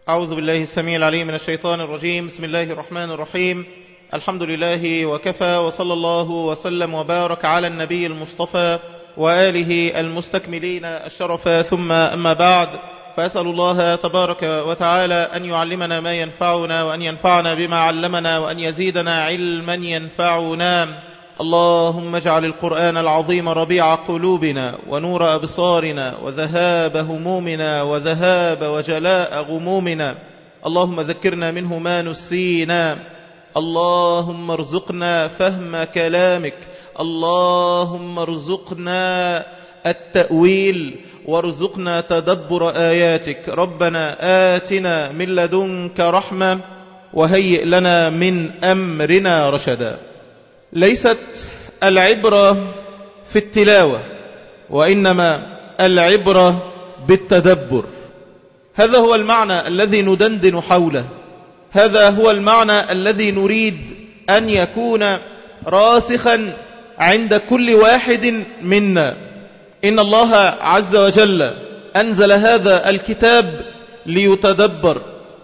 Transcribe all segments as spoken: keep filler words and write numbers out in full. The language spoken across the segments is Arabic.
أعوذ بالله السميع العليم من الشيطان الرجيم. بسم الله الرحمن الرحيم. الحمد لله وكفى، وصلى الله وسلم وبارك على النبي المصطفى وآله المستكملين الشرف، ثم أما بعد، فأسأل الله تبارك وتعالى أن يعلمنا ما ينفعنا، وأن ينفعنا بما علمنا، وأن يزيدنا علما ينفعنا. اللهم اجعل القرآن العظيم ربيع قلوبنا ونور أبصارنا وذهاب همومنا وذهاب وجلاء غمومنا. اللهم ذكرنا منه ما نسينا. اللهم ارزقنا فهم كلامك. اللهم ارزقنا التأويل وارزقنا تدبر آياتك. ربنا آتنا من لدنك رحمة وهيئ لنا من أمرنا رشدا. ليست العبرة في التلاوة، وإنما العبرة بالتدبر. هذا هو المعنى الذي ندندن حوله، هذا هو المعنى الذي نريد أن يكون راسخا عند كل واحد منا. إن الله عز وجل أنزل هذا الكتاب ليتدبر،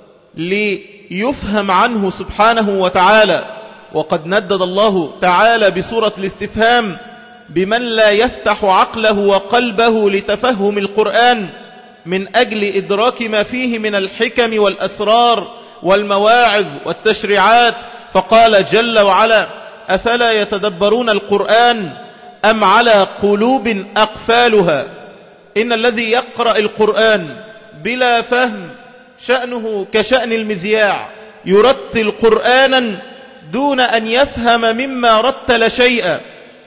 ليفهم عنه سبحانه وتعالى. وقد ندد الله تعالى بسورة الاستفهام بمن لا يفتح عقله وقلبه لتفهم القرآن من أجل إدراك ما فيه من الحكم والأسرار والمواعظ والتشريعات، فقال جل وعلا: أفلا يتدبرون القرآن أم على قلوب أقفالها. إن الذي يقرأ القرآن بلا فهم شأنه كشأن المذياع، يرتل قرآنا دون أن يفهم مما رتل شيئا،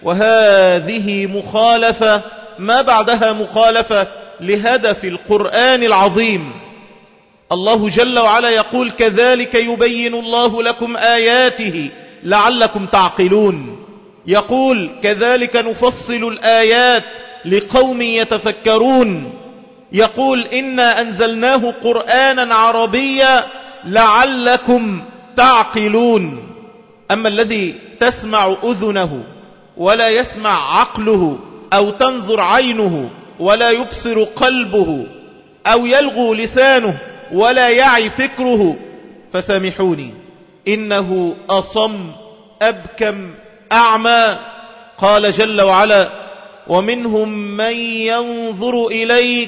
وهذه مخالفة ما بعدها مخالفة لهدف القرآن العظيم. الله جل وعلا يقول: كذلك يبين الله لكم آياته لعلكم تعقلون. يقول: كذلك نفصل الآيات لقوم يتفكرون. يقول: إنا أنزلناه قرآنا عربيا لعلكم تعقلون. أما الذي تسمع أذنه ولا يسمع عقله، أو تنظر عينه ولا يبصر قلبه، أو يلغو لسانه ولا يعي فكره، فسامحوني إنه أصم أبكم أعمى. قال جل وعلا: ومنهم من ينظر إليك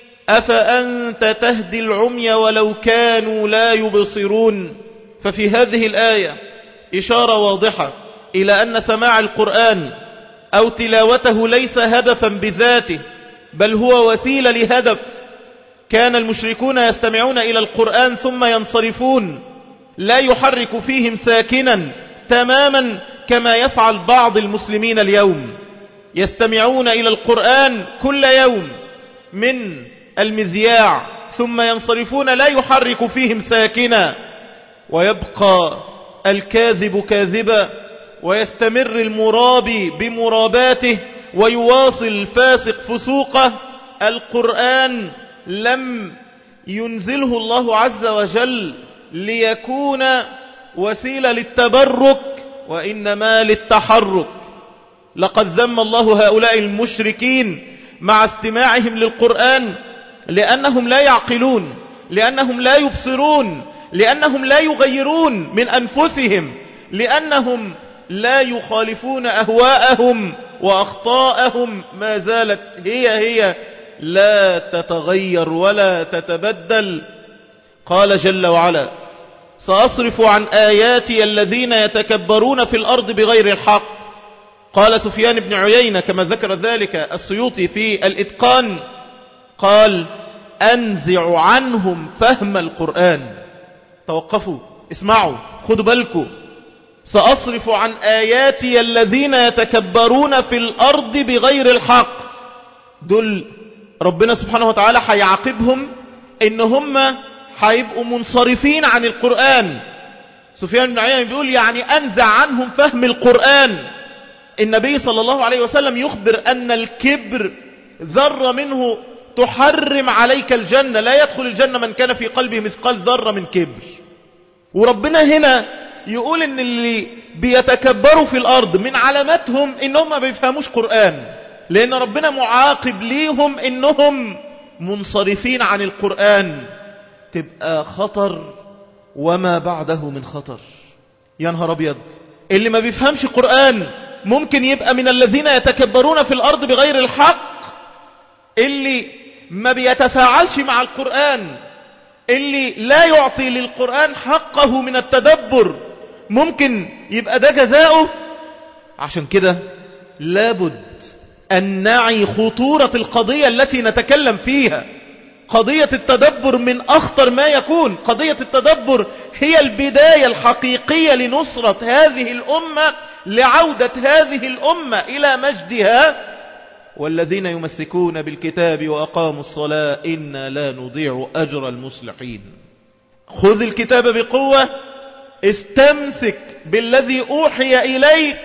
أفأنت تهدي العمي ولو كانوا لا يبصرون. ففي هذه الآية إشارة واضحة إلى أن سماع القرآن أو تلاوته ليس هدفا بذاته، بل هو وسيلة لهدف. كان المشركون يستمعون إلى القرآن ثم ينصرفون، لا يحرك فيهم ساكنا، تماما كما يفعل بعض المسلمين اليوم. يستمعون إلى القرآن كل يوم من المذياع ثم ينصرفون، لا يحرك فيهم ساكنا، ويبقى الكاذب كاذبا، ويستمر المرابي بمراباته، ويواصل الفاسق فسوقه. القرآن لم ينزله الله عز وجل ليكون وسيلة للتبرك، وإنما للتحرك. لقد ذم الله هؤلاء المشركين مع استماعهم للقرآن لأنهم لا يعقلون، لأنهم لا يبصرون، لأنهم لا يغيرون من أنفسهم، لأنهم لا يخالفون أهواءهم وأخطاءهم ما زالت هي هي لا تتغير ولا تتبدل. قال جل وعلا: سأصرف عن آياتي الذين يتكبرون في الأرض بغير الحق. قال سفيان بن عيينة كما ذكر ذلك السيوطي في الإتقان، قال: أنزع عنهم فهم القرآن. توقفوا، اسمعوا، خدوا بالكم. سأصرف عن آياتي الذين يتكبرون في الأرض بغير الحق. دول ربنا سبحانه وتعالى هيعاقبهم إن هم هيبقوا منصرفين عن القرآن. سفيان بن عيينة بيقول يعني أنزع عنهم فهم القرآن. النبي صلى الله عليه وسلم يخبر أن الكبر ذرة منه تحرم عليك الجنة، لا يدخل الجنة من كان في قلبه مثقال ذرة من كبر. وربنا هنا يقول ان اللي بيتكبروا في الارض من علاماتهم انهم ما بيفهموش قرآن، لان ربنا معاقب ليهم انهم منصرفين عن القرآن. تبقى خطر وما بعده من خطر. يا نهار أبيض، اللي ما بيفهمش قرآن ممكن يبقى من الذين يتكبرون في الأرض بغير الحق، اللي ما بيتفاعلش مع القرآن، اللي لا يعطي للقرآن حقه من التدبر، ممكن يبقى ده جزاؤه. عشان كده لابد أن نعي خطورة القضية التي نتكلم فيها. قضية التدبر من أخطر ما يكون. قضية التدبر هي البداية الحقيقية لنصرة هذه الأمة، لعودة هذه الأمة إلى مجدها. والذين يمسكون بالكتاب وأقاموا الصلاة إنا لا نضيع أجر المصلحين. خذ الكتاب بقوة، استمسك بالذي أوحي إليك،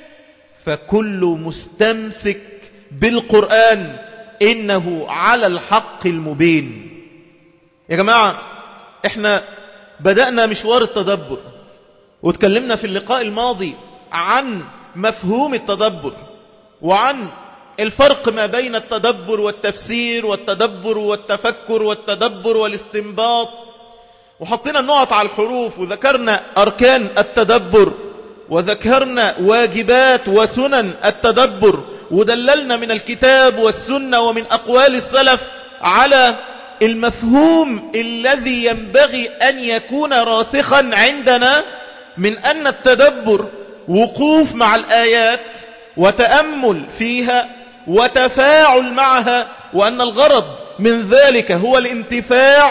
فكل مستمسك بالقرآن إنه على الحق المبين. يا جماعة، احنا بدأنا مشوار التدبر، واتكلمنا في اللقاء الماضي عن مفهوم التدبر، وعن الفرق ما بين التدبر والتفسير، والتدبر والتفكر، والتدبر والاستنباط، وحطينا النقط على الحروف، وذكرنا أركان التدبر، وذكرنا واجبات وسنن التدبر، ودللنا من الكتاب والسنة ومن أقوال السلف على المفهوم الذي ينبغي أن يكون راسخا عندنا، من أن التدبر وقوف مع الآيات وتأمل فيها وتفاعل معها، وأن الغرض من ذلك هو الانتفاع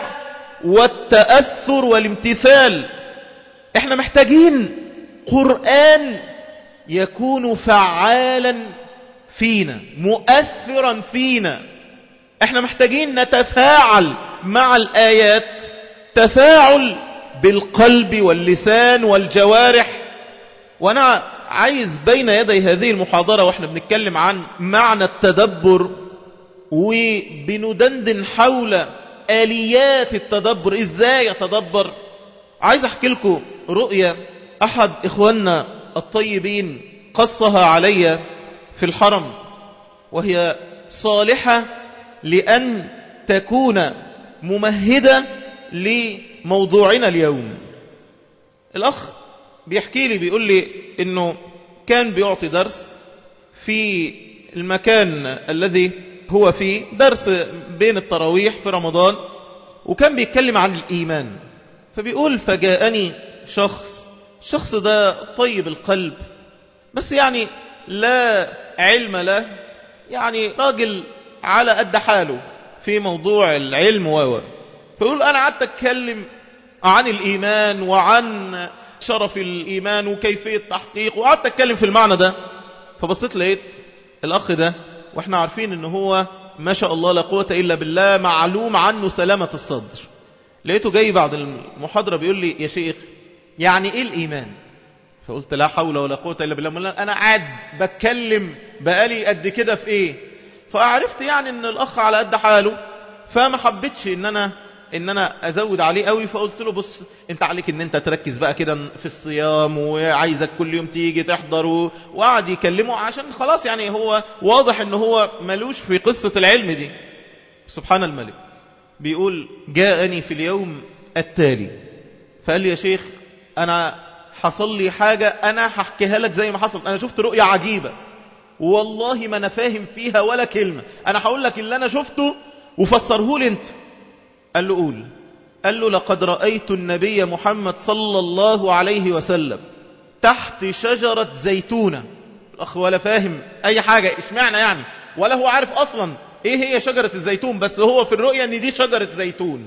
والتأثر والامتثال. احنا محتاجين قرآن يكون فعالا فينا، مؤثرا فينا. احنا محتاجين نتفاعل مع الآيات تفاعل بالقلب واللسان والجوارح. وانا عايز بين يدي هذه المحاضرة واحنا بنتكلم عن معنى التدبر، وبندندن حول آليات التدبر، ازاي يتدبر. عايز احكي لكم رؤية احد اخواننا الطيبين قصها علي في الحرم، وهي صالحة لأن تكون ممهدة لموضوعنا اليوم. الأخ بيحكي لي، بيقول لي إنه كان بيعطي درس في المكان الذي هو فيه، درس بين التراويح في رمضان، وكان بيتكلم عن الإيمان. فبيقول فجاءني شخص، الشخص ده طيب القلب، بس يعني لا علم له، يعني راجل على قد حاله في موضوع العلم و فيقول أنا قعدت أتكلم عن الإيمان وعن شرف الإيمان وكيفية تحقيق، وقعدت أتكلم في المعنى ده. فبصيت لقيت الأخ ده، وإحنا عارفين إنه هو ما شاء الله لا قوة إلا بالله معلوم عنه سلامة الصدر، لقيته جاي بعد المحاضرة بيقول لي يا شيخ يعني إيه الإيمان؟ فقلت لا حول ولا قوة إلا بالله، أنا قاعد بتكلم بقالي قد كده في إيه؟ فعرفت يعني إن الأخ على قد حاله، فما حبيتش إن أنا إن أنا أزود عليه قوي. فقلت له بص، أنت عليك إن أنت تركز بقى كده في الصيام، وعايزك كل يوم تيجي تحضر، وقعد يكلمه عشان خلاص يعني هو واضح إنه هو ملوش في قصة العلم دي. سبحان الملك. بيقول جاءني في اليوم التالي فقال لي يا شيخ أنا حصل لي حاجة أنا هحكيها لك زي ما حصل، أنا شفت رؤية عجيبة والله ما أنا فاهم فيها ولا كلمة، أنا هقول لك اللي أنا شفته وفسره لي أنت. قال له قول. قال له لقد رأيت النبي محمد صلى الله عليه وسلم تحت شجرة زيتونة. الأخ ولا فاهم أي حاجة، اشمعنى يعني، ولا هو عارف أصلا إيه هي شجرة الزيتون، بس هو في الرؤية أن دي شجرة زيتون.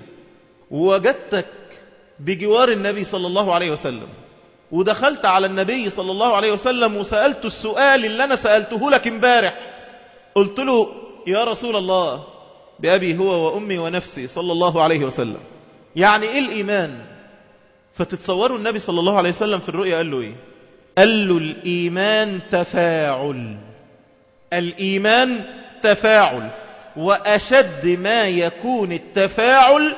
ووجدتك بجوار النبي صلى الله عليه وسلم، ودخلت على النبي صلى الله عليه وسلم وسألت السؤال اللي أنا سألته لك امبارح. قلت له يا رسول الله بأبي هو وأمي ونفسي صلى الله عليه وسلم، يعني إيه الإيمان؟ فتتصوروا النبي صلى الله عليه وسلم في الرؤيا قال له إيه؟ قال له الإيمان تفاعل. الإيمان تفاعل، وأشد ما يكون التفاعل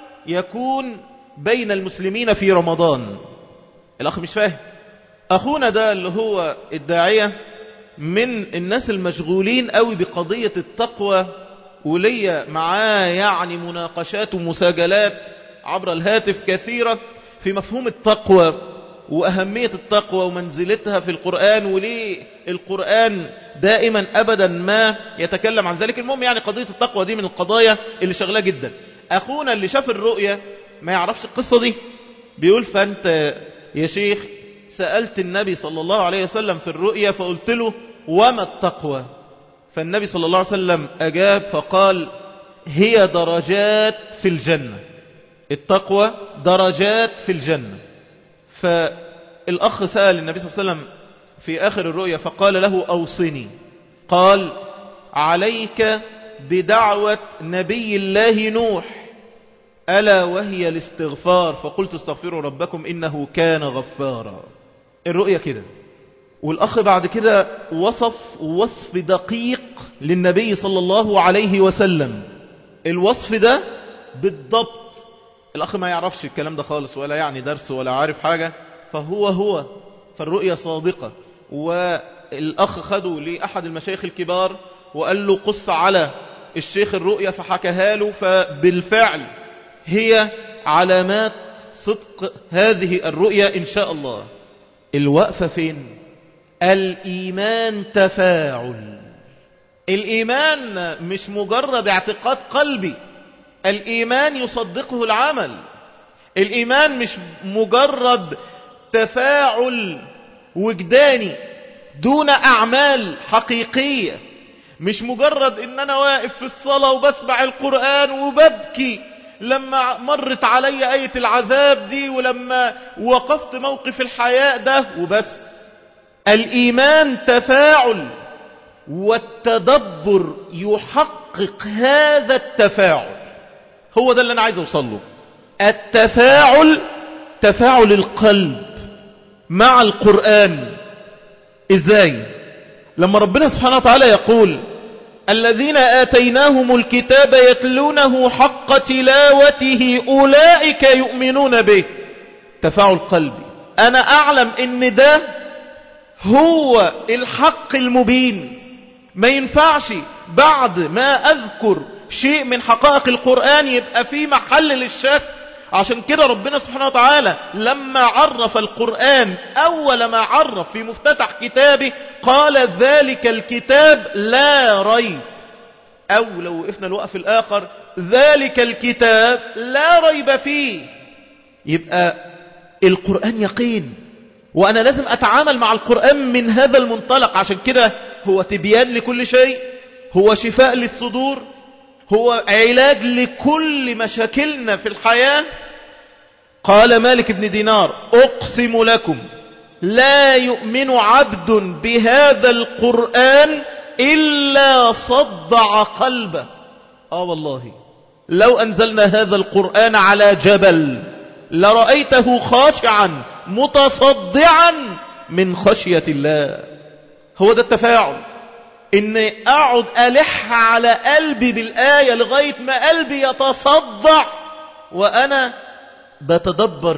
يكون بين المسلمين في رمضان. الأخ مش فاهم. أخونا ده اللي هو الداعية من الناس المشغولين قوي بقضية التقوى، وليا معاه يعني مناقشات ومساجلات عبر الهاتف كثيرة في مفهوم التقوى وأهمية التقوى ومنزلتها في القرآن، وليه القرآن دائما أبدا ما يتكلم عن ذلك. المهم يعني قضية التقوى دي من القضايا اللي شغلاه جدا. أخونا اللي شاف الرؤية ما يعرفش القصة دي، بيقول فأنت يا شيخ سألت النبي صلى الله عليه وسلم في الرؤية فقلت له وما التقوى؟ فالنبي صلى الله عليه وسلم أجاب فقال هي درجات في الجنة. التقوى درجات في الجنة. فالأخ سأل النبي صلى الله عليه وسلم في آخر الرؤية فقال له أوصني. قال عليك بدعوة نبي الله نوح ألا وهي الاستغفار، فقلت استغفروا ربكم إنه كان غفارا. الرؤية كده. والأخ بعد كده وصف وصف دقيق للنبي صلى الله عليه وسلم. الوصف ده بالضبط الأخ ما يعرفش الكلام ده خالص ولا يعني درس ولا عارف حاجة، فهو هو فالرؤية صادقة. والأخ خده لأحد المشايخ الكبار وقال له قص على الشيخ الرؤية فحكاها له، فبالفعل هي علامات صدق هذه الرؤية إن شاء الله. الوقفة فين؟ الإيمان تفاعل. الإيمان مش مجرد اعتقاد قلبي، الإيمان يصدقه العمل. الإيمان مش مجرد تفاعل وجداني دون أعمال حقيقية، مش مجرد إن أنا واقف في الصلاة وبسمع القرآن وببكي لما مرت علي آية العذاب دي ولما وقفت موقف الحياء ده وبس. الإيمان تفاعل، والتدبر يحقق هذا التفاعل. هو ده اللي أنا عايز أوصله. التفاعل تفاعل القلب مع القرآن. إزاي؟ لما ربنا سبحانه وتعالى يقول الذين آتيناهم الكتاب يتلونه حق تلاوته أولئك يؤمنون به. تفاعل قلبي، أنا أعلم إن ده هو الحق المبين. ما ينفعش بعد ما أذكر شيء من حقائق القرآن يبقى في محل للشك. عشان كده ربنا سبحانه وتعالى لما عرف القرآن أول ما عرف في مفتتح كتابه قال ذلك الكتاب لا ريب، أو لو وقفنا الوقف الآخر ذلك الكتاب لا ريب فيه. يبقى القرآن يقين، وأنا لازم أتعامل مع القرآن من هذا المنطلق. عشان كده هو تبيان لكل شيء، هو شفاء للصدور، هو علاج لكل مشاكلنا في الحياة. قال مالك بن دينار أقسم لكم لا يؤمن عبد بهذا القرآن إلا صدع قلبه. آه والله لو أنزلنا هذا القرآن على جبل لرأيته خاشعا متصدعا من خشية الله. هو ده التفاعل، إن أقعد ألح على قلبي بالآية لغاية ما قلبي يتصدع وأنا بتدبر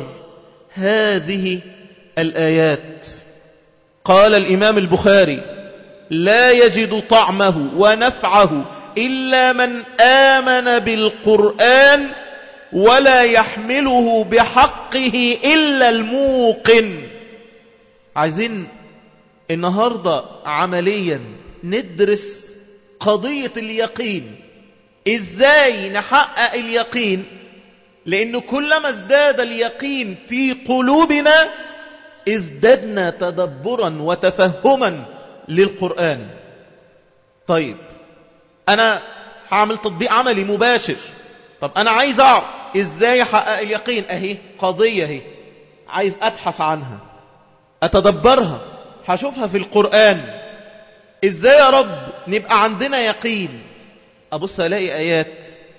هذه الآيات. قال الإمام البخاري لا يجد طعمه ونفعه إلا من آمن بالقرآن ولا يحمله بحقه إلا الموقن. عايزين النهاردة عمليا ندرس قضية اليقين، ازاي نحقق اليقين، لأنه كلما ازداد اليقين في قلوبنا ازددنا تدبرا وتفهما للقرآن. طيب أنا هعمل تطبيق عملي مباشر. طب أنا عايز أعرف ازاي أحقق اليقين. أهي قضية اهي عايز أبحث عنها أتدبرها هشوفها في القرآن. ازاي يا رب نبقى عندنا يقين؟ أبص ألاقي آيات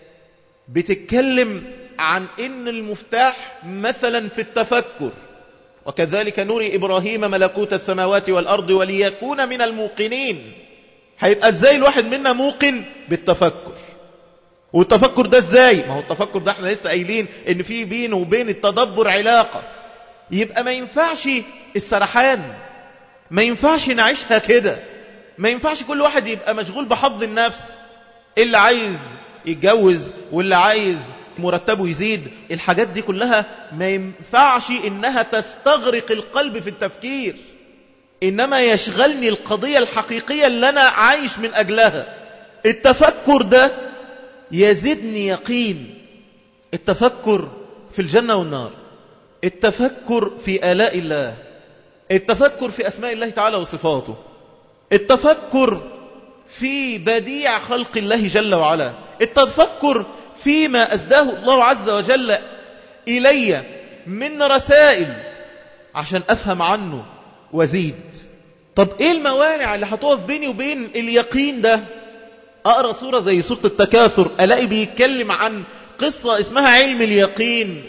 بتتكلم عن إن المفتاح مثلا في التفكر، وكذلك نري إبراهيم ملكوت السماوات والأرض وليكون من الموقنين. هيبقى ازاي الواحد منا موقن بالتفكر؟ والتفكر ده ازاي؟ ما هو التفكر ده احنا لسه قايلين ان في بينه وبين التدبر علاقة. يبقى ما ينفعش السرحان، ما ينفعش نعيشها كده، ما ينفعش كل واحد يبقى مشغول بحظ النفس، اللي عايز يتجوز واللي عايز مرتبه يزيد. الحاجات دي كلها ما ينفعش إنها تستغرق القلب في التفكير، إنما يشغلني القضية الحقيقية اللي أنا عايش من أجلها. التفكر ده يزيدني يقين، التفكر في الجنة والنار، التفكر في آلاء الله، التفكر في أسماء الله تعالى وصفاته، التفكر في بديع خلق الله جل وعلا، التفكر فيما أسداه الله عز وجل إلي من رسائل عشان أفهم عنه وزيد. طب إيه الموانع اللي هتقف بيني وبين اليقين ده؟ أقرأ سورة زي سورة التكاثر ألاقي بيتكلم عن قصة اسمها علم اليقين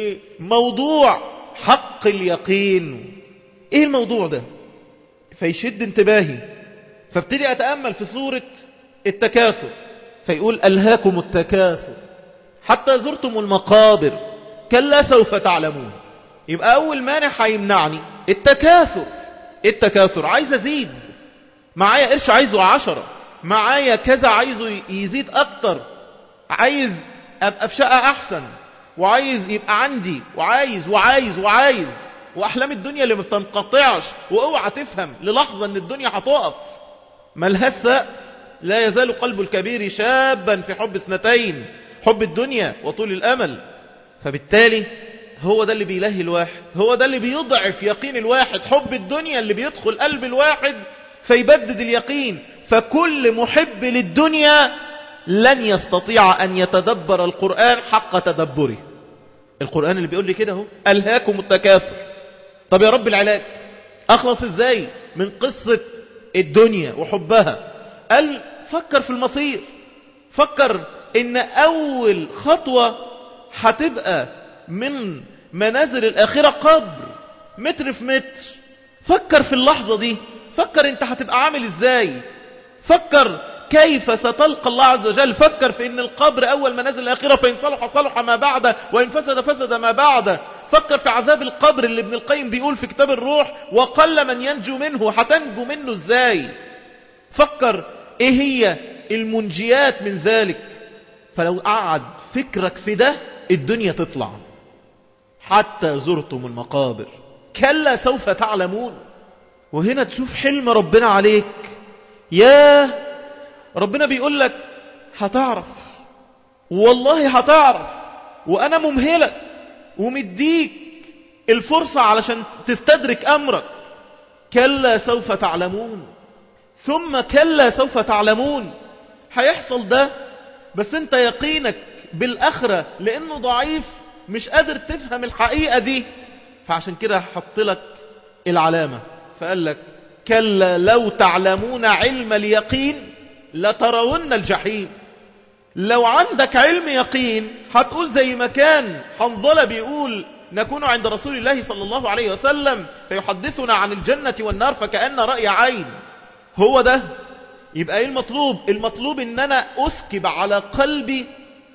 وموضوع حق اليقين. إيه الموضوع ده؟ فيشد انتباهي، فابتدي أتأمل في سورة التكاثر، فيقول ألهاكم التكاثر حتى زرتم المقابر كلا سوف تعلمون. يبقى أول مانع هيمنعني التكاثر. التكاثر عايز أزيد، معايا قرش عايزه عشرة، معايا كذا عايزه يزيد أكتر، عايز أبقى في شقة أحسن، وعايز يبقى عندي، وعايز وعايز وعايز، وأحلام الدنيا اللي ما بتنقطعش. واوعى تفهم للحظة أن الدنيا هتقف، ملهاش سقف. لا يزال قلب الكبير شابا في حب اثنتين، حب الدنيا وطول الأمل. فبالتالي هو ده اللي بيلهي الواحد، هو ده اللي بيضعف يقين الواحد، حب الدنيا اللي بيدخل قلب الواحد فيبدد اليقين. فكل محب للدنيا لن يستطيع أن يتدبر القرآن حق تدبره. القرآن اللي بيقول لي كده هو ألهاكم التكاثر. طب يا رب العلاج أخلص إزاي من قصة الدنيا وحبها؟ قال فكر في المصير، فكر إن أول خطوة هتبقى من منازل الآخرة قبر، متر في متر. فكر في اللحظة دي، فكر انت هتبقى عامل ازاي، فكر كيف ستلقى الله عز وجل، فكر في ان القبر اول منازل الآخرة، فإن صلح صلح ما بعده وإن فسد فسد ما بعده. فكر في عذاب القبر اللي ابن القيم بيقول في كتاب الروح وقل من ينجو منه، هتنجو منه ازاي؟ فكر ايه هي المنجيات من ذلك. فلو قعد فكرك في ده الدنيا تطلع. حتى زرتم المقابر كلا سوف تعلمون. وهنا تشوف حلم ربنا عليك. يا ربنا بيقول لك هتعرف، والله هتعرف، وأنا ممهلك ومديك الفرصة علشان تستدرك أمرك. كلا سوف تعلمون ثم كلا سوف تعلمون. هيحصل ده بس انت يقينك بالآخرة لأنه ضعيف، مش قادر تفهم الحقيقة دي. فعشان كده حط لك العلامة، فقال لك كلا لو تعلمون علم اليقين لترون الجحيم. لو عندك علم يقين هتقول زي ما كان حنظلة بيقول نكون عند رسول الله صلى الله عليه وسلم فيحدثنا عن الجنة والنار فكأن رأي عين. هو ده. يبقى ايه المطلوب؟ المطلوب ان انا اسكب على قلبي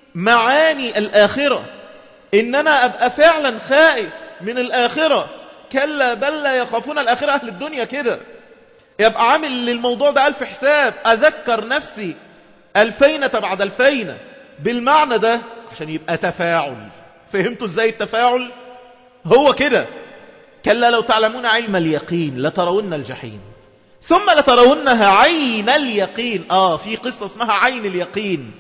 معاني الآخرة، ان انا ابقى فعلا خائف من الآخرة. كلا بل لا يخافون الآخرة. أهل الدنيا كده يبقى عامل للموضوع ده ألف حساب، أذكر نفسي ألفينة بعد ألفينة بالمعنى ده عشان يبقى تفاعل. فهمتوا ازاي التفاعل؟ هو كده. كلا لو تعلمون علم اليقين لترون الجحيم ثم لترونها عين اليقين. آه في قصة اسمها عين اليقين،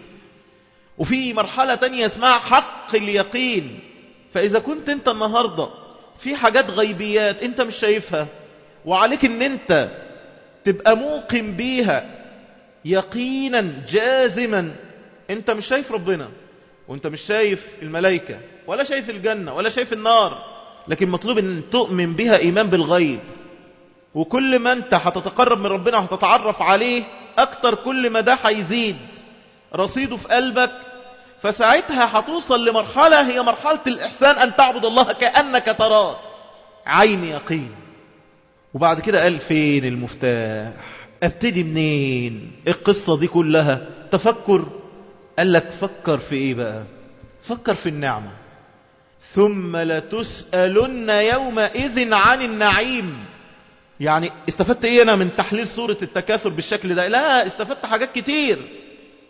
وفي مرحلة تانية اسمها حق اليقين. فإذا كنت انت النهاردة في حاجات غيبيات انت مش شايفها، وعليك ان انت تبقى موقن بيها يقينا جازما. انت مش شايف ربنا، وانت مش شايف الملائكة، ولا شايف الجنة، ولا شايف النار، لكن مطلوب ان تؤمن بها ايمان بالغيب. وكل ما انت هتتقرب من ربنا وهتتعرف عليه اكتر، كل ما ده هيزيد رصيده في قلبك. فساعتها هتوصل لمرحلة هي مرحلة الإحسان، أن تعبد الله كأنك تراه، عين يقين. وبعد كده قال فين المفتاح؟ ابتدي منين القصة دي كلها؟ تفكر. قال لك فكر في ايه بقى؟ فكر في النعمة. ثم لتسألن يومئذ عن النعيم. يعني استفدت ايه انا من تحليل سورة التكاثر بالشكل ده؟ لا، استفدت حاجات كتير.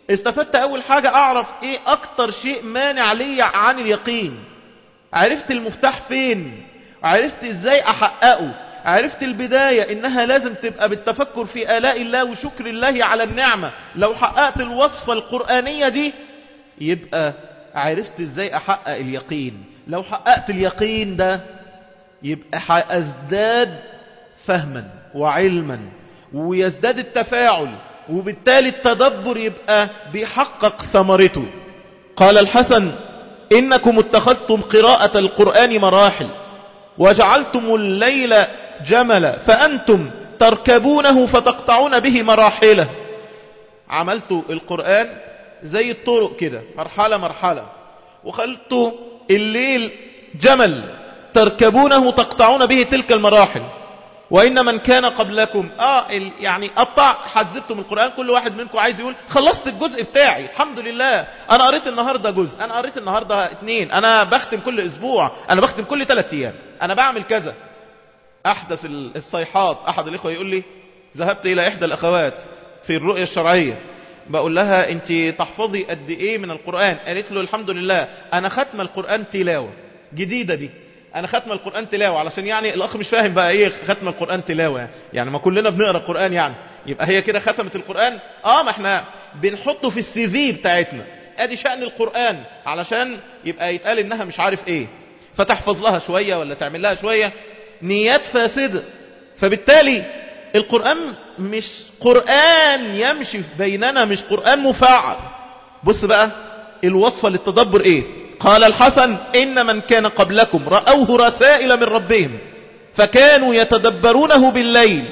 استفدت اول حاجة اعرف ايه اكتر شيء مانع لي عن اليقين، عرفت المفتاح فين، عرفت ازاي احققه، عرفت البداية انها لازم تبقى بالتفكر في آلاء الله وشكر الله على النعمة. لو حققت الوصفة القرآنية دي يبقى عرفت ازاي احقق اليقين. لو حققت اليقين ده يبقى ازداد فهما وعلما ويزداد التفاعل، وبالتالي التدبر يبقى بيحقق ثمرته. قال الحسن: إنكم اتخذتم قراءة القرآن مراحل وجعلتم الليل جملا فأنتم تركبونه فتقطعون به مراحله. عملتوا القرآن زي الطرق كده مرحلة مرحلة، وخلتوا الليل جمل تركبونه تقطعون به تلك المراحل. وإن من كان قبلكم آه يعني قطع حذبتم القرآن، كل واحد منكم عايز يقول خلصت الجزء بتاعي الحمد لله، أنا قريت النهاردة جزء، أنا قريت النهاردة اتنين، أنا بختم كل أسبوع، أنا بختم كل ثلاث أيام، أنا بعمل كذا. أحدث الصيحات أحد الإخوة يقول لي ذهبت إلى إحدى الأخوات في الرؤية الشرعية، بقول لها أنت تحفظي قد إيه من القرآن؟ قالت له الحمد لله أنا ختم القرآن تلاوة جديدة دي، انا ختم القرآن تلاوة، علشان يعني الاخ مش فاهم بقى ايه ختم القرآن تلاوة، يعني ما كلنا بنقرأ القرآن يعني يبقى هي كده ختمت القرآن. اه ما احنا بنحطه في السي في بتاعتنا، ادي شأن القرآن، علشان يبقى يتقال انها مش عارف ايه، فتحفظ لها شوية ولا تعمل لها شوية، نيات فاسدة. فبالتالي القرآن مش قرآن يمشي بيننا، مش قرآن مفاعل. بص بقى الوصفة للتدبر ايه؟ قال الحسن: إن من كان قبلكم رأوه رسائل من ربهم فكانوا يتدبرونه بالليل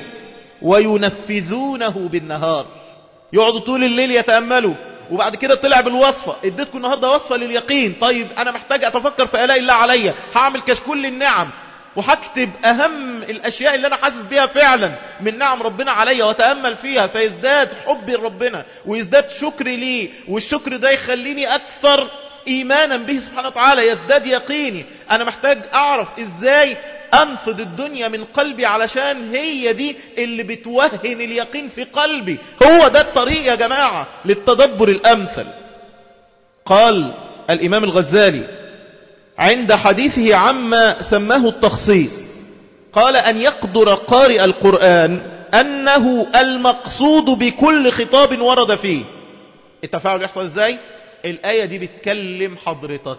وينفذونه بالنهار. يقعدوا طول الليل يتأملوا، وبعد كده طلع بالوصفة. اديتكم النهاردة وصفة لليقين، طيب أنا محتاج أتفكر في آلاء الله عليا، هعمل كشكول للنعم وهكتب أهم الأشياء اللي أنا حاسس بيها فعلا من نعم ربنا عليا وأتأمل فيها، فيزداد حبي لربنا ويزداد شكري ليه، والشكر ده يخليني أكثر إيمانا به سبحانه وتعالى، يزداد يقيني. أنا محتاج أعرف إزاي أنفض الدنيا من قلبي، علشان هي دي اللي بتوهن اليقين في قلبي. هو ده الطريق يا جماعة للتدبر الأمثل. قال الإمام الغزالي عند حديثه عما سماه التخصيص، قال: أن يقدر قارئ القرآن أنه المقصود بكل خطاب ورد فيه. التفاعل يحصل إزاي؟ الآية دي بتكلم حضرتك،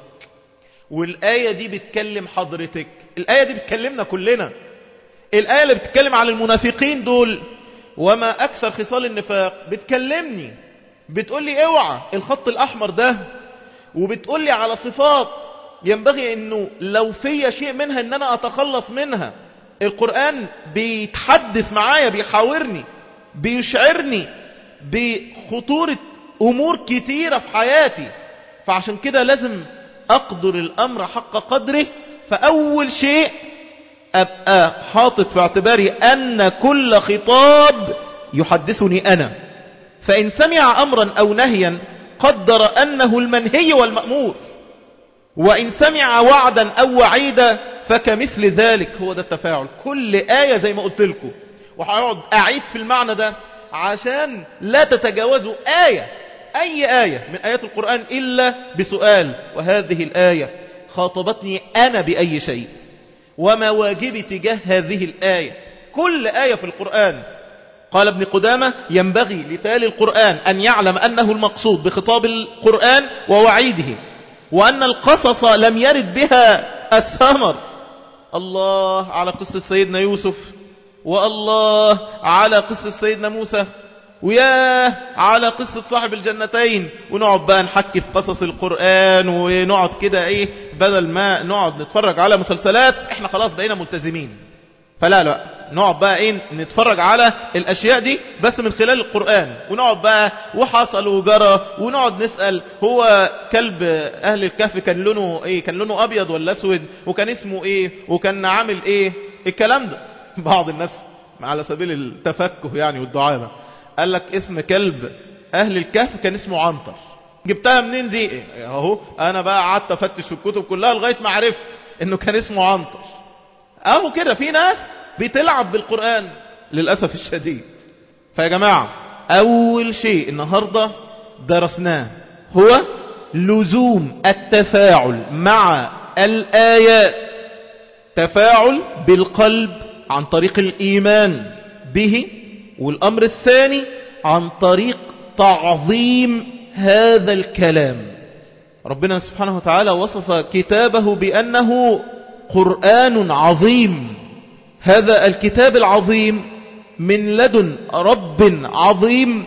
والآية دي بتكلم حضرتك، الآية دي بتكلمنا كلنا. الآية اللي بتتكلم على المنافقين دول وما أكثر خصال النفاق بتكلمني، بتقول لي اوعى الخط الأحمر ده، وبتقول لي على صفات ينبغي انه لو في شيء منها ان انا اتخلص منها. القرآن بيتحدث معايا، بيحاورني، بيشعرني بخطورة امور كتيرة في حياتي. فعشان كده لازم اقدر الامر حق قدره. فاول شيء ابقى حاطط في اعتباري ان كل خطاب يحدثني انا، فان سمع امرا او نهيا قدر انه المنهي والمأمور، وإن سمع وعدا أو وعيدا فكمثل ذلك. هو ده التفاعل. كل آية زي ما قلت لكم، وهقعد أعيد في المعنى ده عشان لا تتجاوزوا آية أي آية من آيات القرآن إلا بسؤال: وهذه الآية خاطبتني أنا بأي شيء؟ وما واجبي تجاه هذه الآية؟ كل آية في القرآن. قال ابن قدامة: ينبغي لتالي القرآن أن يعلم أنه المقصود بخطاب القرآن ووعيده، وأن القصص لم يرد بها الثمر. الله على قصة سيدنا يوسف، والله على قصة سيدنا موسى، وياه على قصة صاحب الجنتين. ونقعد بقى نحكي في قصص القرآن، ونقعد كده ايه، بدل ما نقعد نتفرج على مسلسلات، احنا خلاص بقينا ملتزمين، فلا لا نقعد بقى ايه نتفرج على الاشياء دي بس من خلال القرآن. ونقعد بقى وحصل وجرى، ونقعد نسأل هو كلب اهل الكهف كان لونه ايه، كان لونه ابيض ولا اسود، وكان اسمه ايه، وكان عامل ايه الكلام ده. بعض الناس على سبيل التفكه يعني والدعابة قال لك اسم كلب اهل الكهف كان اسمه عنتر. جبتها منين دي؟ إيه؟ اهو انا بقى قعدت افتش في الكتب كلها لغاية ما عرفت انه كان اسمه عنتر. اهو كده في ناس بتلعب بالقرآن للأسف الشديد. فيا جماعة، اول شيء النهاردة درسناه هو لزوم التفاعل مع الآيات، تفاعل بالقلب عن طريق الإيمان به، والأمر الثاني عن طريق تعظيم هذا الكلام. ربنا سبحانه وتعالى وصف كتابه بأنه قرآن عظيم. هذا الكتاب العظيم من لدن رب عظيم،